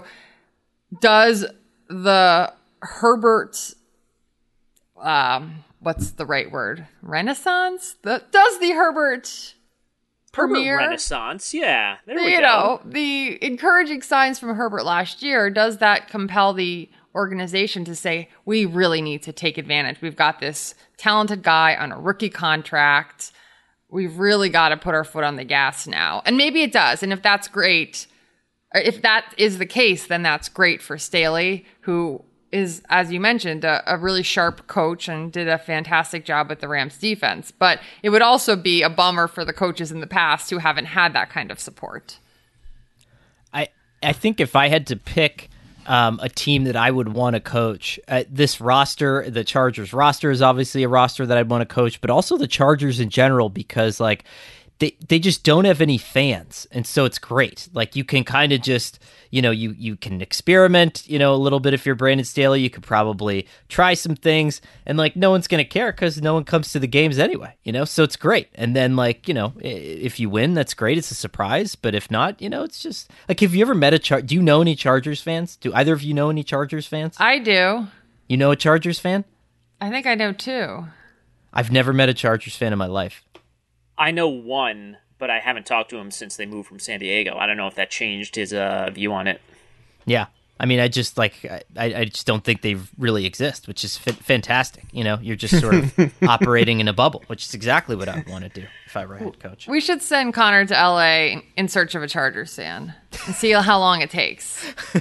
does the Herbert, um, what's the right word? Renaissance? The, does the Herbert premiere? Herbert Renaissance, yeah. There we you go. know, the encouraging signs from Herbert last year, does that compel the organization to say, we really need to take advantage? We've got this talented guy on a rookie contract. We've really got to put our foot on the gas now. And maybe it does. And if that's great, if that is the case, then that's great for Staley, who is, as you mentioned, a, a really sharp coach and did a fantastic job with the Rams defense. But it would also be a bummer for the coaches in the past who haven't had that kind of support. I I think if I had to pick um, a team that I would want to coach, uh, this roster, the Chargers roster is obviously a roster that I'd want to coach, but also the Chargers in general, because like they they just don't have any fans, and so it's great. Like you can kind of just, you know, you you can experiment, you know, a little bit. If you're Brandon Staley, you could probably try some things, and like no one's gonna care because no one comes to the games anyway, you know. So it's great. And then like, you know, if you win, that's great. It's a surprise. But if not, you know, it's just like, have you ever met a Char? Do you know any Chargers fans? Do either of you know any Chargers fans? I do. You know a Chargers fan? I think I know too. I've never met a Chargers fan in my life. I know one, but I haven't talked to him since they moved from San Diego. I don't know if that changed his uh, view on it. Yeah. I mean, I just like, I, I just don't think they really exist, which is f- fantastic. You know, you're just sort of operating in a bubble, which is exactly what I would want to do if I were a head coach. We should send Connor to L A in search of a Chargers fan and see how long it takes.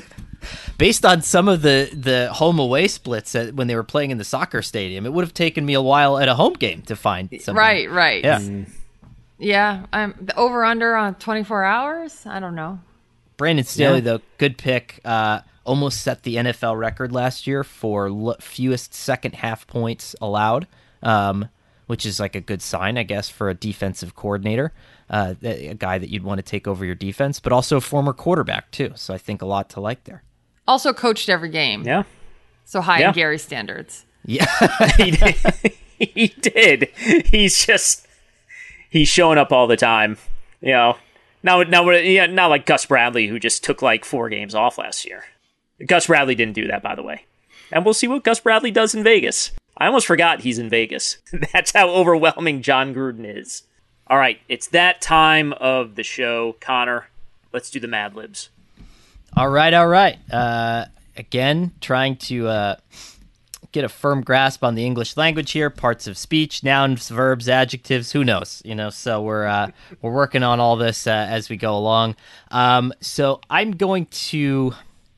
Based on some of the, the home away splits at, when they were playing in the soccer stadium, it would have taken me a while at a home game to find something. Right, right. Yeah. Mm. Yeah. I'm the over under on twenty-four hours. I don't know. Brandon Staley, Yeah. though, good pick. Uh, almost set the N F L record last year for l- fewest second half points allowed, um, which is like a good sign, I guess, for a defensive coordinator, uh, a guy that you'd want to take over your defense, but also a former quarterback, too. So I think a lot to like there. Also coached every game. Yeah. So high Yeah. in Gary's standards. Yeah. he did. he did. He's just he's showing up all the time. You know, now now we're yeah, not like Gus Bradley, who just took like four games off last year. Gus Bradley didn't do that, by the way. And we'll see what Gus Bradley does in Vegas. I almost forgot he's in Vegas. That's how overwhelming John Gruden is. All right, it's that time of the show, Connor. Let's do the Mad Libs. All right, all right. Uh, again, trying to uh, get a firm grasp on the English language here. Parts of speech, nouns, verbs, adjectives. Who knows? You know. So we're uh, we're working on all this uh, as we go along. Um, so I'm going to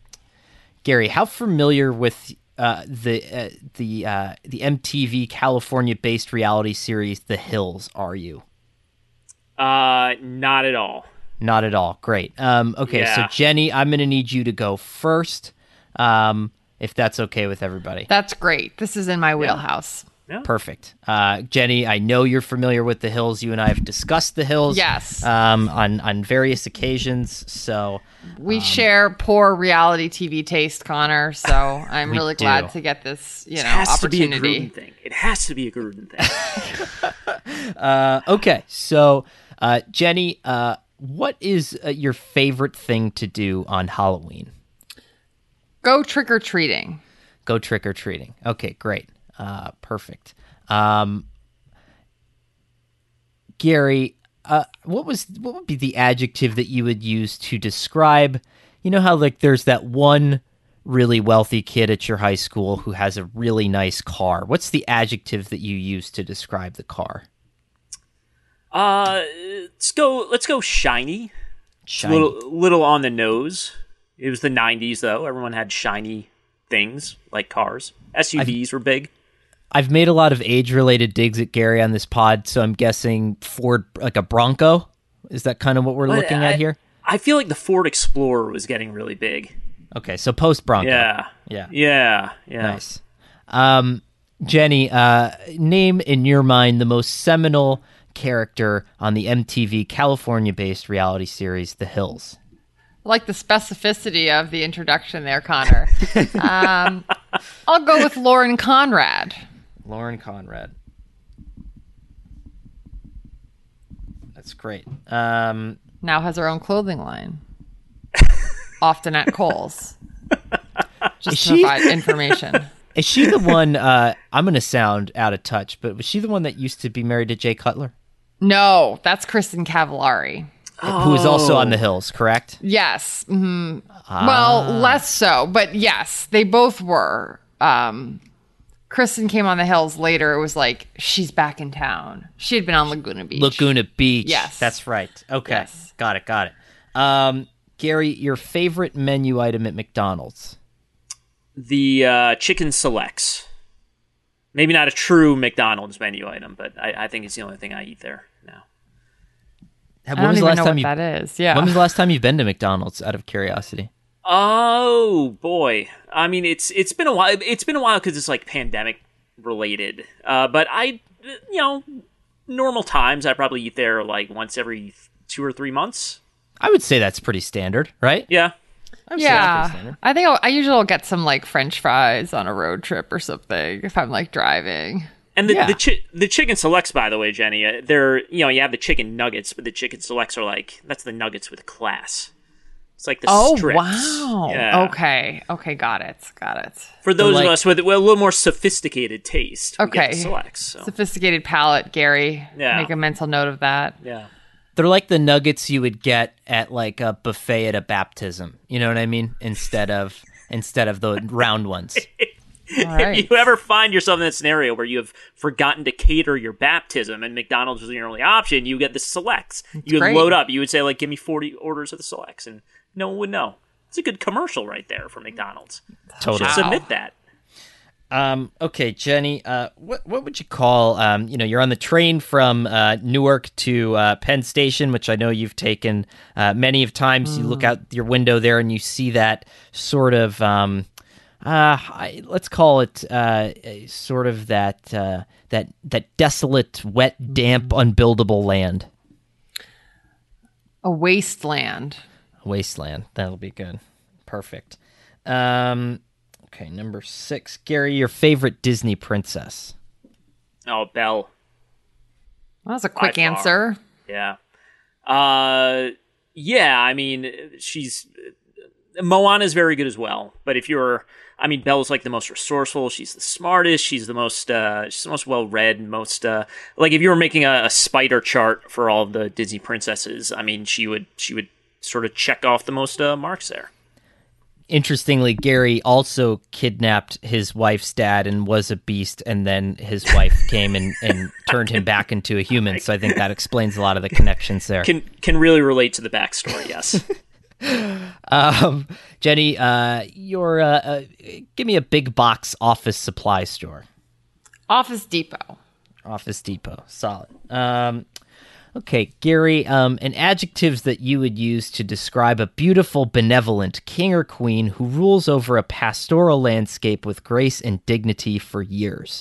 Gary. How familiar with uh, the uh, the uh, the M T V California-based reality series The Hills are you? Uh, not at all. Not at all. Great. Um, okay, Yeah. so Jenny, I'm going to need you to go first, um, if that's okay with everybody. That's great. This is in my wheelhouse. Yeah. Perfect. Uh, Jenny, I know you're familiar with The Hills. You and I have discussed The Hills, Yes. um, on on various occasions. So We share poor reality T V taste, Connor. So I'm We really do. glad to get this, you know, It has to be a opportunity. Gruden thing. It has to be a Gruden thing. uh, okay, so uh, Jenny, uh, what is uh, your favorite thing to do on Halloween? Go trick or treating. Go trick or treating. Okay, great. Uh, perfect. Um, Gary, uh, what was what would be the adjective that you would use to describe? You know how like there's that one really wealthy kid at your high school who has a really nice car. What's the adjective that you use to describe the car? Uh, let's go. Let's go shiny. Shiny. Little, little on the nose. It was the nineties, though. Everyone had shiny things like cars. S U Vs were big. I've made a lot of age-related digs at Gary on this pod, so I'm guessing Ford, like a Bronco. Is that kind of what we're But looking I, at here? I feel like the Ford Explorer was getting really big. Okay, so post Bronco. Yeah. Yeah. Yeah. Yeah. Nice. Um, Jenny, uh, name in your mind the most seminal character on the M T V California-based reality series, The Hills. I like the specificity of the introduction there, Connor. um, I'll go with Lauren Conrad. Lauren Conrad. That's great. Um, Now has her own clothing line. Often at Kohl's. Just Is to she- provide information. is she the one, uh, I'm going to sound out of touch, but was she the one that used to be married to Jay Cutler? No, that's Kristen Cavallari. Who is also on The Hills, correct? Yes. hmm Ah. Well, less so, but yes, they both were. Um, Kristen came on the Hills later. It was like, she's back in town. She had been on Laguna Beach. Laguna Beach. Yes. That's right. Okay. Yes. Got it. Got it. Um, Gary, your favorite menu item at McDonald's? The uh, chicken selects. Maybe not a true McDonald's menu item, but I, I think it's the only thing I eat there now. I When don't was the even last know time what you? that is. Yeah. When was the last time you've been to McDonald's? Out of curiosity. Oh boy, I mean it's it's been a while. It's been a while because it's like pandemic related. Uh, but I, you know, normal times, I probably eat there like once every two or three months. I would say that's pretty standard, right? Yeah. I would say that's pretty Yeah, standard. I think I'll, I usually will get some like French fries on a road trip or something if I'm like driving. And the Yeah. the, chi- the chicken selects, by the way, Jenny, uh, they're, you know, you have the chicken nuggets, but the chicken selects are like, that's the nuggets with class. It's like the Oh strips. wow! Yeah. Okay, okay, got it, got it. For those like- of us with, with a little more sophisticated taste, we get Okay. the selects. So. Sophisticated palate, Gary. Yeah. Make a mental note of that. Yeah. They're like the nuggets you would get at like a buffet at a baptism. You know what I mean? Instead of instead of the round ones. All right. If you ever find yourself in that scenario where you have forgotten to cater your baptism and McDonald's was your only option, you get the selects. you would great. load up. You would say, like, give me forty orders of the selects, and no one would know. It's a good commercial right there for McDonald's. Totally. Should submit that. Um, okay, Jenny, uh, what what would you call, um, you know, you're on the train from uh, Newark to uh, Penn Station, which I know you've taken uh, many of times. You look out your window there and you see that sort of, um, uh, I, let's call it uh, a sort of that uh, that that desolate, wet, damp, unbuildable land. A wasteland. Wasteland. That'll be good. Perfect. Um, okay, number six. Gary, your favorite Disney princess? Oh, Belle. That was a quick By far. answer. Yeah. Uh, yeah, I mean, she's... Moana's very good as well, but if you're... I mean, Belle's like the most resourceful. She's the smartest. She's the most, uh, she's the most well-read, most, uh, like if you were making a, a spider chart for all of the Disney princesses, I mean, she would, she would sort of check off the most, uh, marks there. Interestingly, Gary also kidnapped his wife's dad and was a beast, and then his wife came and, and turned him back into a human. So I think that explains a lot of the connections there. Can, can really relate to the backstory, yes. Um, Jenny, uh, your uh, uh, give me a big box office supply store. Office Depot. Office Depot, solid. Um, okay, Gary, um, an adjectives that you would use to describe a beautiful, benevolent king or queen who rules over a pastoral landscape with grace and dignity for years.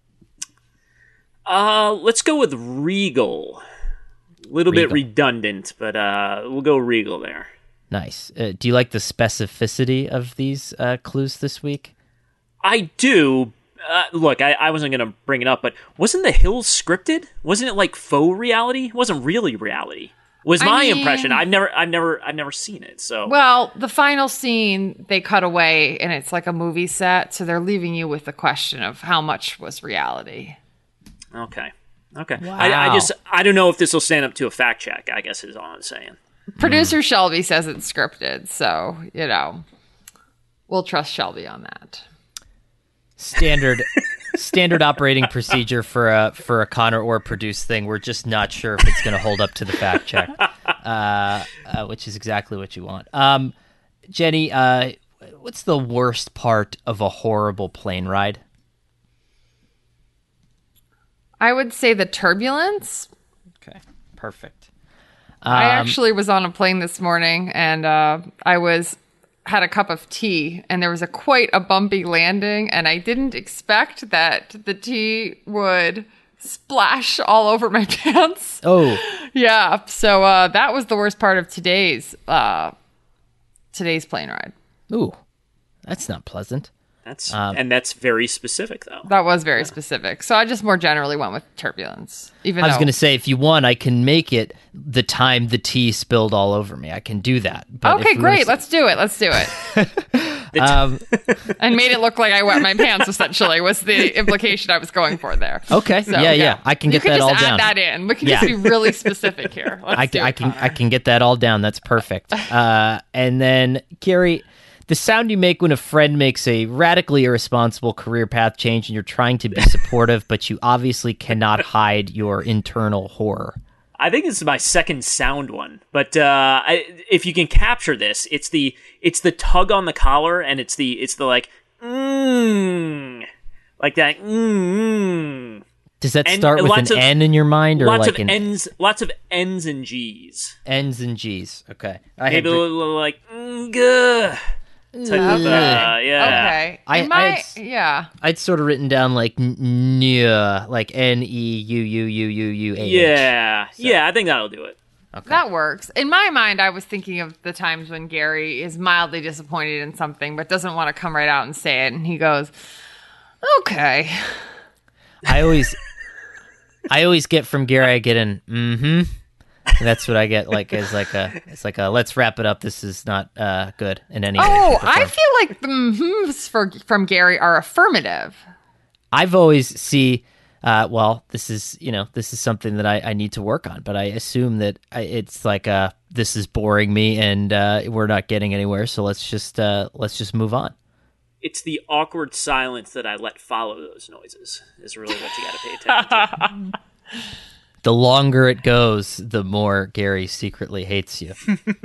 Uh, let's go with regal. A little bit Regal. redundant, but, uh, we'll go regal there. Nice. Uh, do you like the specificity of these uh, clues this week? I do. Uh, look, I, I wasn't going to bring it up, but wasn't The Hills scripted? Wasn't it like faux reality? It wasn't really reality. Was I my mean- impression. I've never, I've never, I've never seen it. So Well, the final scene, they cut away and it's like a movie set. So they're leaving you with the question of how much was reality. okay, okay. Wow. I, I just, I don't know if this will stand up to a fact check. I guess is all I'm saying. Producer Shelby says it's scripted. So, you know, we'll trust Shelby on that. Standard standard operating procedure for a for a Connor or produced thing. We're just not sure if it's going to hold up to the fact check, uh, uh, which is exactly what you want. Um, Jenny, uh, what's the worst part of a horrible plane ride? I would say the turbulence. Okay, perfect. I Um, actually was on a plane this morning and uh, I was had a cup of tea and there was a quite a bumpy landing and I didn't expect that the tea would splash all over my pants. Oh, Yeah, so uh, that was the worst part of today's uh, today's plane ride. ooh, that's not pleasant. That's Um, and that's very specific though. That was very specific. So I just more generally went with turbulence. Even I was though going to say, if you want, I can make it the time the tea spilled all over me. I can do that. But if okay, we were to great. s- Let's do it. Let's do it. Um, And made it look like I wet my pants. Essentially, was the implication I was going for there. okay, So, yeah, yeah, I can you get could that just all add down. that in. We can Yeah. just be really specific here. Let's I, do I it, can Connor. I can get that all down. That's perfect. Uh, and then Gary, the sound you make when a friend makes a radically irresponsible career path change, and you're trying to be supportive, but you obviously cannot hide your internal horror. I think this is my second sound one, but uh, I, if you can capture this, it's the it's the tug on the collar, and it's the it's the like mm, like that. Mm, Does that And start with lots an of- N in your mind, or lots like of an N's, lots of N's and G's. N's and G's? Okay, I had Maybe a re- little like mm, gah. type of, uh, yeah. Okay. I- In my, I had- yeah. I'd sort of written down like n- yeah, like N E U U U U U A H. Yeah, yeah, I think that'll do it. Okay. That works. In my mind, I was thinking of the times when Gary is mildly disappointed in something, but doesn't want to come right out and say it. And he goes, okay. I always, I always get from Gary. I get an mm-hmm. And that's what I get. Like as like a, it's like a let's wrap it up. This is not uh, good in any way. Oh, shape, or I form. feel like the mm-hms for, from Gary are affirmative. I've always see. Uh, well, this is you know this is something that I, I need to work on, but I assume that I, it's like uh, this is boring me and uh, we're not getting anywhere. So let's just uh, let's just move on. It's the awkward silence that I let follow those noises is really what you got to pay attention to. The longer it goes, the more Gary secretly hates you.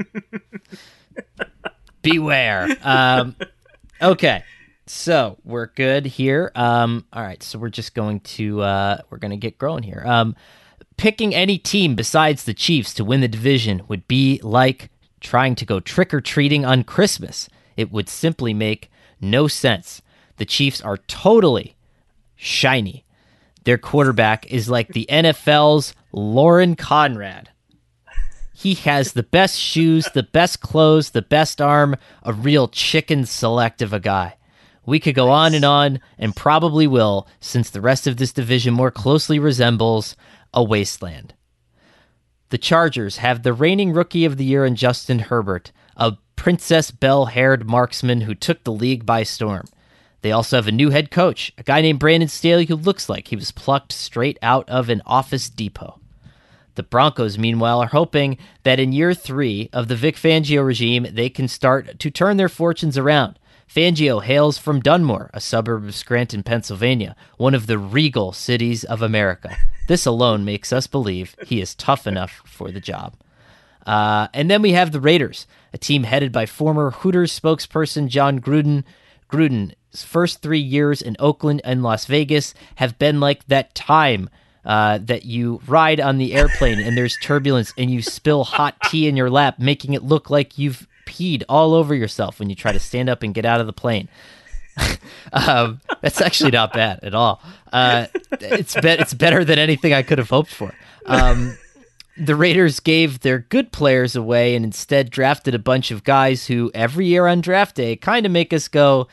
Beware. Um, okay. So we're good here. Um, all right, so we're just going to uh, we're going to get going here. Um, picking any team besides the Chiefs to win the division would be like trying to go trick or treating on Christmas. It would simply make no sense. The Chiefs are totally shiny. Their quarterback is like the N F L's Lauren Conrad. He has the best shoes, the best clothes, the best arm, a real chicken select of a guy. We could go on and on, and probably will, since the rest of this division more closely resembles a wasteland. The Chargers have the reigning Rookie of the Year in Justin Herbert, a Princess Belle-haired marksman who took the league by storm. They also have a new head coach, a guy named Brandon Staley who looks like he was plucked straight out of an Office Depot. The Broncos, meanwhile, are hoping that in year three of the Vic Fangio regime, they can start to turn their fortunes around. Fangio hails from Dunmore, a suburb of Scranton, Pennsylvania, one of the regal cities of America. This alone makes us believe he is tough enough for the job. Uh, and then we have the Raiders, a team headed by former Hooters spokesperson John Gruden. Gruden's first three years in Oakland and Las Vegas have been like that time uh, that you ride on the airplane and there's turbulence and you spill hot tea in your lap, making it look like you've peed all over yourself when you try to stand up and get out of the plane. um, that's actually not bad at all. Uh, it's be- it's better than anything I could have hoped for. Um, the Raiders gave their good players away and instead drafted a bunch of guys who every year on draft day kind of make us go,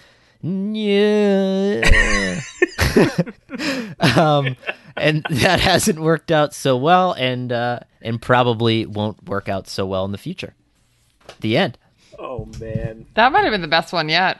yeah. um, and that hasn't worked out so well, and uh, and probably won't work out so well in the future. The end. Oh, man. That might have been the best one yet.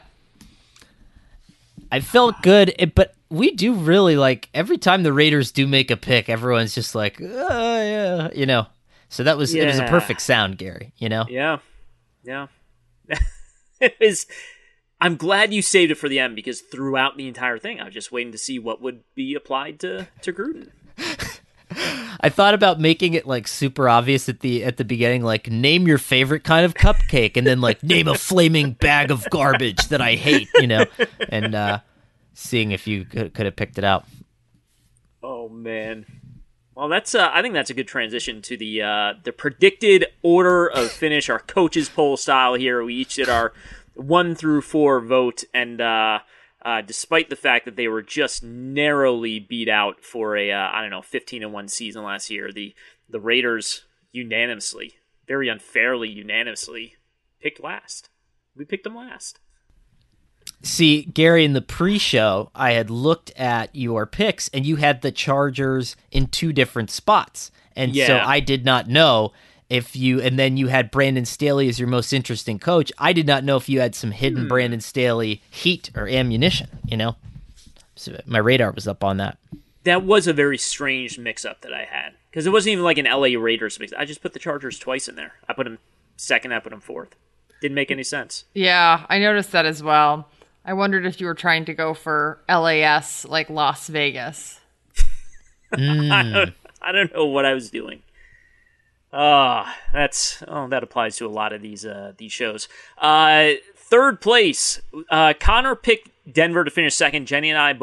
I felt good, it, but we do really like every time the Raiders do make a pick, everyone's just like, oh, yeah, you know. So that was yeah. it was a perfect sound, Gary. You know. Yeah, yeah. It was. I'm glad you saved it for the end because throughout the entire thing, I was just waiting to see what would be applied to to Gruden. I thought about making it like super obvious at the at the beginning, like name your favorite kind of cupcake, and then like name a flaming bag of garbage that I hate, you know, and uh, seeing if you could, could have picked it out. Oh man, well that's uh, I think that's a good transition to the uh, the predicted order of finish, our coaches poll style here. We each did our one through four vote, and uh, uh, despite the fact that they were just narrowly beat out for a, uh, I don't know, fifteen and one season last year, the the Raiders unanimously, very unfairly unanimously, picked last. We picked them last. See, Gary, in the pre-show, I had looked at your picks, and you had the Chargers in two different spots, and Yeah. so I did not know if you, and then you had Brandon Staley as your most interesting coach. I did not know if you had some hidden Hmm. Brandon Staley heat or ammunition, you know? So my radar was up on that. That was a very strange mix-up that I had. Because it wasn't even like an L A Raiders mix. I just put the Chargers twice in there. I put them second, I put them fourth. Didn't make any sense. Yeah, I noticed that as well. I wondered if you were trying to go for L A S, like Las Vegas. Mm. I, don't, I don't know what I was doing. Ah, uh, that's oh, that applies to a lot of these uh, these shows. Uh, third place, uh, Connor picked Denver to finish second. Jenny and I both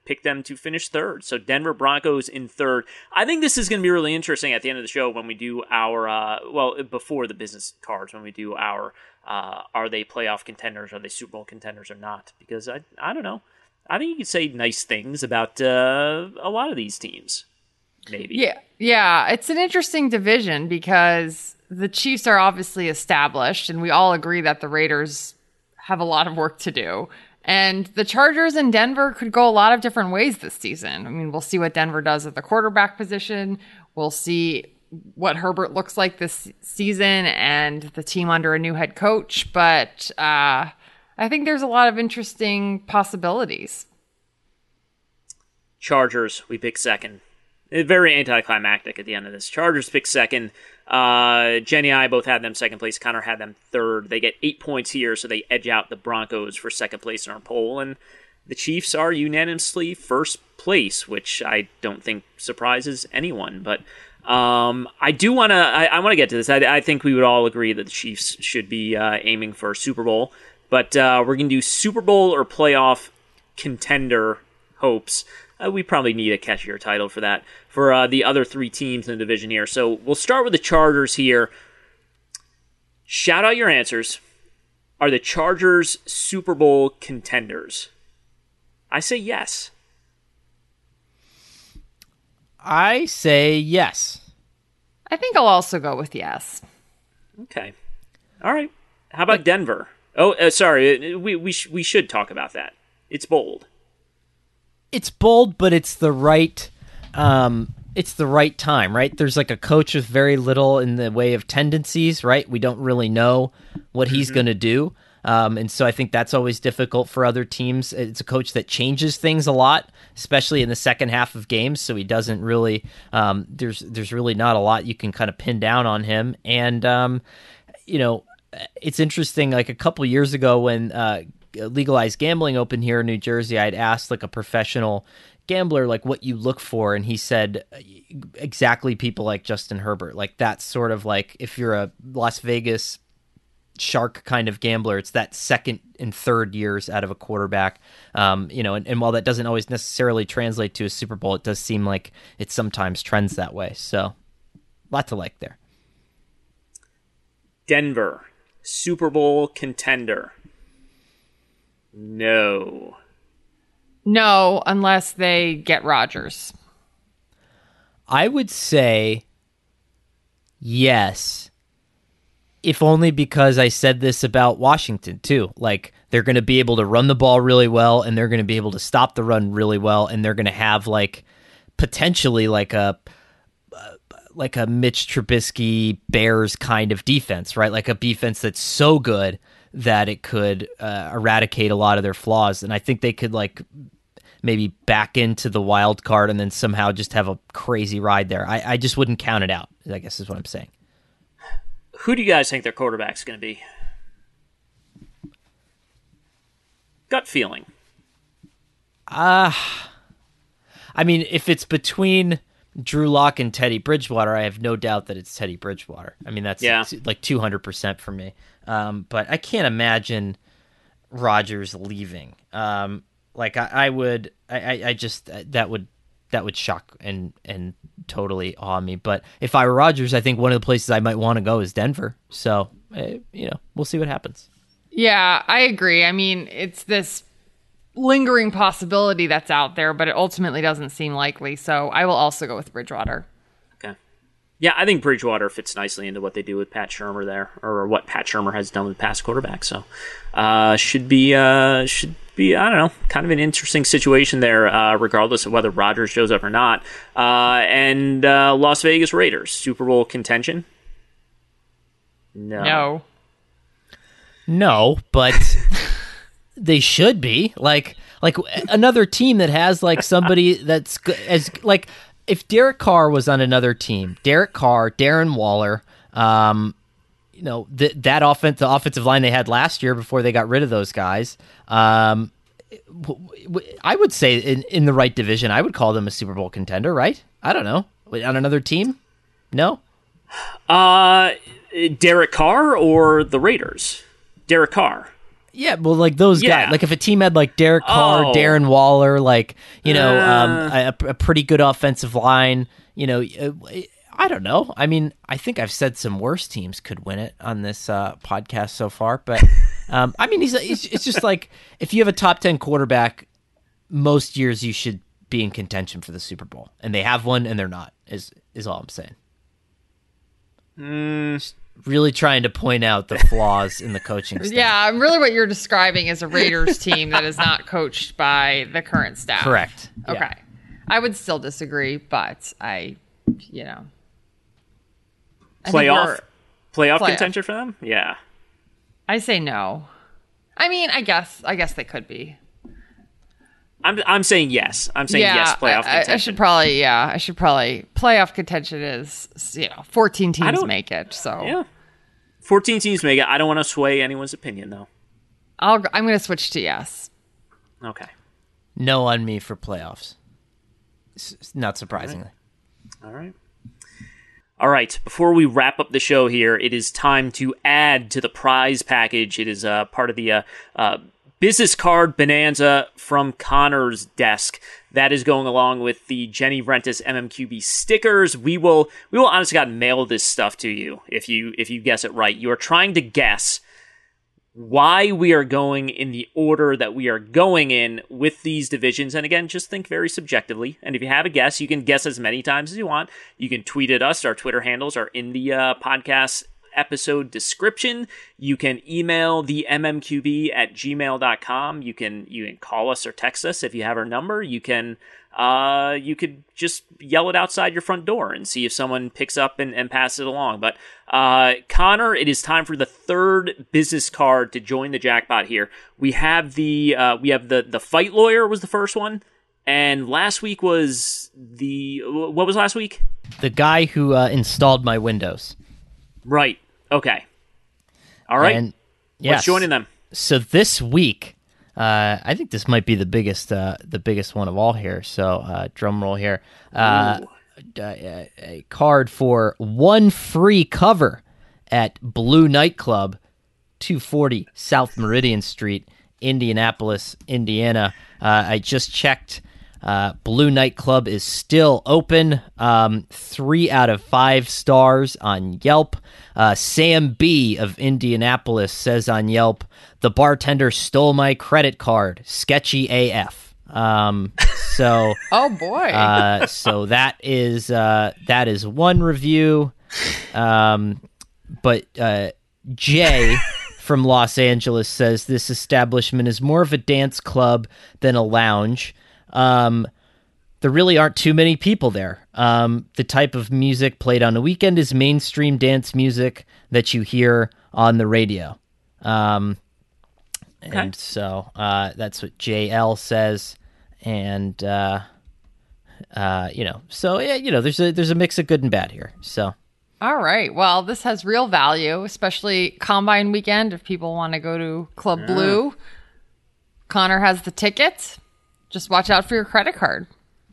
picked them to finish third. So Denver Broncos in third. I think this is going to be really interesting at the end of the show when we do our, uh, well, before the business cards, when we do our, uh, are they playoff contenders, are they Super Bowl contenders or not? Because I, I don't know. I think you could say nice things about uh, a lot of these teams, maybe. Yeah, yeah. It's an interesting division because the Chiefs are obviously established, and we all agree that the Raiders have a lot of work to do. And the Chargers and Denver could go a lot of different ways this season. I mean, we'll see what Denver does at the quarterback position. We'll see what Herbert looks like this season and the team under a new head coach. But uh, I think there's a lot of interesting possibilities. Chargers, we pick second. Very anticlimactic at the end of this. Chargers pick second. Uh, Jenny and I both had them second place. Connor had them third. They get eight points here, so they edge out the Broncos for second place in our poll. And the Chiefs are unanimously first place, which I don't think surprises anyone. But um, I do want to. I, I want to get to this. I, I think we would all agree that the Chiefs should be uh, aiming for Super Bowl. But uh, we're going to do Super Bowl or playoff contender hopes. Uh, we probably need a catchier title for that, for uh, the other three teams in the division here. So we'll start with the Chargers here. Shout out your answers. Are the Chargers Super Bowl contenders? I say yes. I say yes. I think I'll also go with yes. Okay. All right. How about Denver? Oh, uh, sorry. We we sh- we should talk about that. It's bold. It's bold, but it's the right um, it's the right time, right? There's like a coach with very little in the way of tendencies, right? We don't really know what he's mm-hmm. going to do. Um, and so I think that's always difficult for other teams. It's a coach that changes things a lot, especially in the second half of games. So he doesn't really, um, there's, there's really not a lot you can kind of pin down on him. And, um, you know, it's interesting, like a couple years ago when, uh, legalized gambling open here in New Jersey, I'd asked like a professional gambler like what you look for, and he said exactly people like Justin Herbert. Like that's sort of like if you're a Las Vegas shark kind of gambler, it's that second and third years out of a quarterback. Um, you know, and, and while that doesn't always necessarily translate to a Super Bowl, it does seem like it sometimes trends that way. So, lot to like there. Denver, Super Bowl contender. No. No, unless they get Rodgers. I would say yes, if only because I said this about Washington too. Like they're going to be able to run the ball really well, and they're going to be able to stop the run really well, and they're going to have like potentially like a like a Mitch Trubisky Bears kind of defense, right? Like a defense that's so good that it could uh, eradicate a lot of their flaws. And I think they could like maybe back into the wild card and then somehow just have a crazy ride there. I, I just wouldn't count it out, I guess is what I'm saying. Who do you guys think their quarterback's going to be? Gut feeling. Uh, I mean, if it's between Drew Lock and Teddy Bridgewater, I have no doubt that it's Teddy Bridgewater. I mean, that's yeah. like two hundred percent for me. Um, but I can't imagine Rodgers leaving. Um, like I, I would, I, I just that would that would shock and and totally awe me. But if I were Rodgers, I think one of the places I might want to go is Denver. So uh, you know, we'll see what happens. Yeah, I agree. I mean, it's this lingering possibility that's out there, but it ultimately doesn't seem likely. So I will also go with Bridgewater. Okay. Yeah, I think Bridgewater fits nicely into what they do with Pat Shurmur there, or what Pat Shurmur has done with past quarterbacks. So uh, should be uh, should be I don't know, kind of an interesting situation there, uh, regardless of whether Rodgers shows up or not. Uh, and uh, Las Vegas Raiders, Super Bowl contention? No. No. No, but they should be. Like like another team that has like somebody that's as like if Derek Carr was on another team, Derek Carr, Darren Waller, um, you know, th- that offense, the offensive line they had last year before they got rid of those guys, um, w- w- I would say in, in the right division, I would call them a Super Bowl contender, right? I don't know. On another team? No? Uh, Derek Carr or the Raiders? Derek Carr. Yeah, well, like those Yeah. guys. Like if a team had like Derek Carr, Oh. Darren Waller, like you know, Uh. um, a, a pretty good offensive line. You know, uh, I don't know. I mean, I think I've said some worse teams could win it on this uh, podcast so far, but um, I mean, he's, he's it's just like if you have a top ten quarterback, most years you should be in contention for the Super Bowl, and they have one, and they're not. Is is all I'm saying. Mm. Really trying to point out the flaws in the coaching staff. Yeah, really what you're describing is a Raiders team that is not coached by the current staff. Correct. Yeah. Okay. I would still disagree, but I, you know. I think Playoff, we're- playoff Playoff. contention for them? Yeah. I say no. I mean, I guess I guess they could be. I'm I'm saying yes. I'm saying yeah, yes, playoff I, contention. I should probably, yeah, I should probably. Playoff contention is, you know, fourteen teams don't- make it, so. Yeah. fourteen teams make it. I don't want to sway anyone's opinion, though. I'll, I'm going to switch to yes. Okay. No on me for playoffs. S- Not surprisingly. All right. All right. Before we wrap up the show here, it is time to add to the prize package. It is uh, part of the uh, uh, business card bonanza from Connor's desk. That is going along with the Jenny Rentis M M Q B stickers. We will, we will honestly God mail this stuff to you if you if you guess it right. You are trying to guess why we are going in the order that we are going in with these divisions. And again, just think very subjectively. And if you have a guess, you can guess as many times as you want. You can tweet at us. Our Twitter handles are in the uh, podcast episode description. You can email the M M Q B at gmail dot com. You can you can call us or text us if you have our number. You can uh you could just yell it outside your front door and see if someone picks up and, and passes it along. But uh Connor, it is time for the third business card to join the jackpot here. We have the uh we have the the fight lawyer was the first one, and last week was the what was last week? The guy who uh, installed my Windows. Right. Okay. All right. And, What's yes. joining them? So this week, uh, I think this might be the biggest, uh, the biggest one of all here. So uh, drum roll here. Uh, a, a card for one free cover at Blue Nightclub, two forty South Meridian Street, Indianapolis, Indiana. Uh, I just checked. Uh, Blue Nightclub is still open. Um, three out of five stars on Yelp. Uh, Sam B of Indianapolis says on Yelp, the bartender stole my credit card. Sketchy A F. Um, so, Oh, boy. uh, so that is uh, that is one review. Um, but uh, Jay from Los Angeles says this establishment is more of a dance club than a lounge. Um, there really aren't too many people there. Um, the type of music played on the weekend is mainstream dance music that you hear on the radio. Um, Okay. and so uh, that's what J L says. And uh, uh, you know, so yeah, you know, there's a there's a mix of good and bad here. So All right. Well, this has real value, especially Combine weekend if people want to go to Club Blue. Connor has the ticket. Just watch out for your credit card.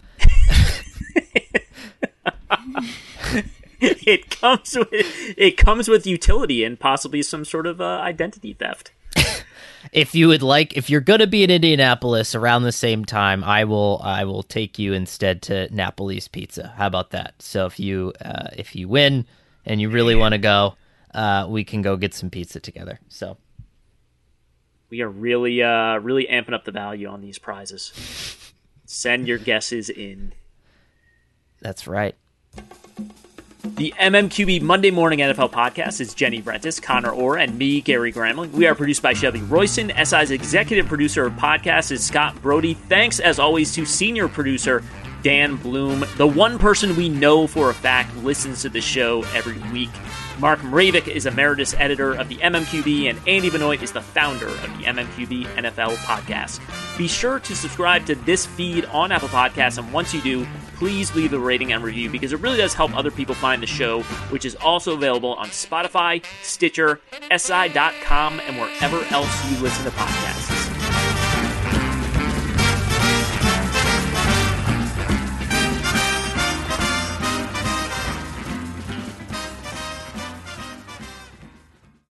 It comes with it comes with utility and possibly some sort of uh, identity theft. if you would like, if you're going to be in Indianapolis around the same time, I will I will take you instead to Napoli's Pizza. How about that? So if you uh, if you win and you really want to go, uh, we can go get some pizza together. So We are really uh, really amping up the value on these prizes. Send your guesses in. that's right. The M M Q B Monday Morning N F L Podcast is Jenny Rentis, Connor Orr, and me, Gary Gramling. We are produced by Shelby Royston. S I's executive producer of podcast is Scott Brody. Thanks, as always, to senior producer Dan Bloom, the one person we know for a fact listens to the show every week. Mark Mravik is emeritus editor of the M M Q B, and Andy Benoit is the founder of the M M Q B N F L Podcast. Be sure to subscribe to this feed on Apple Podcasts, and once you do, please leave a rating and review because it really does help other people find the show, which is also available on Spotify, Stitcher, S I dot com, and wherever else you listen to podcasts.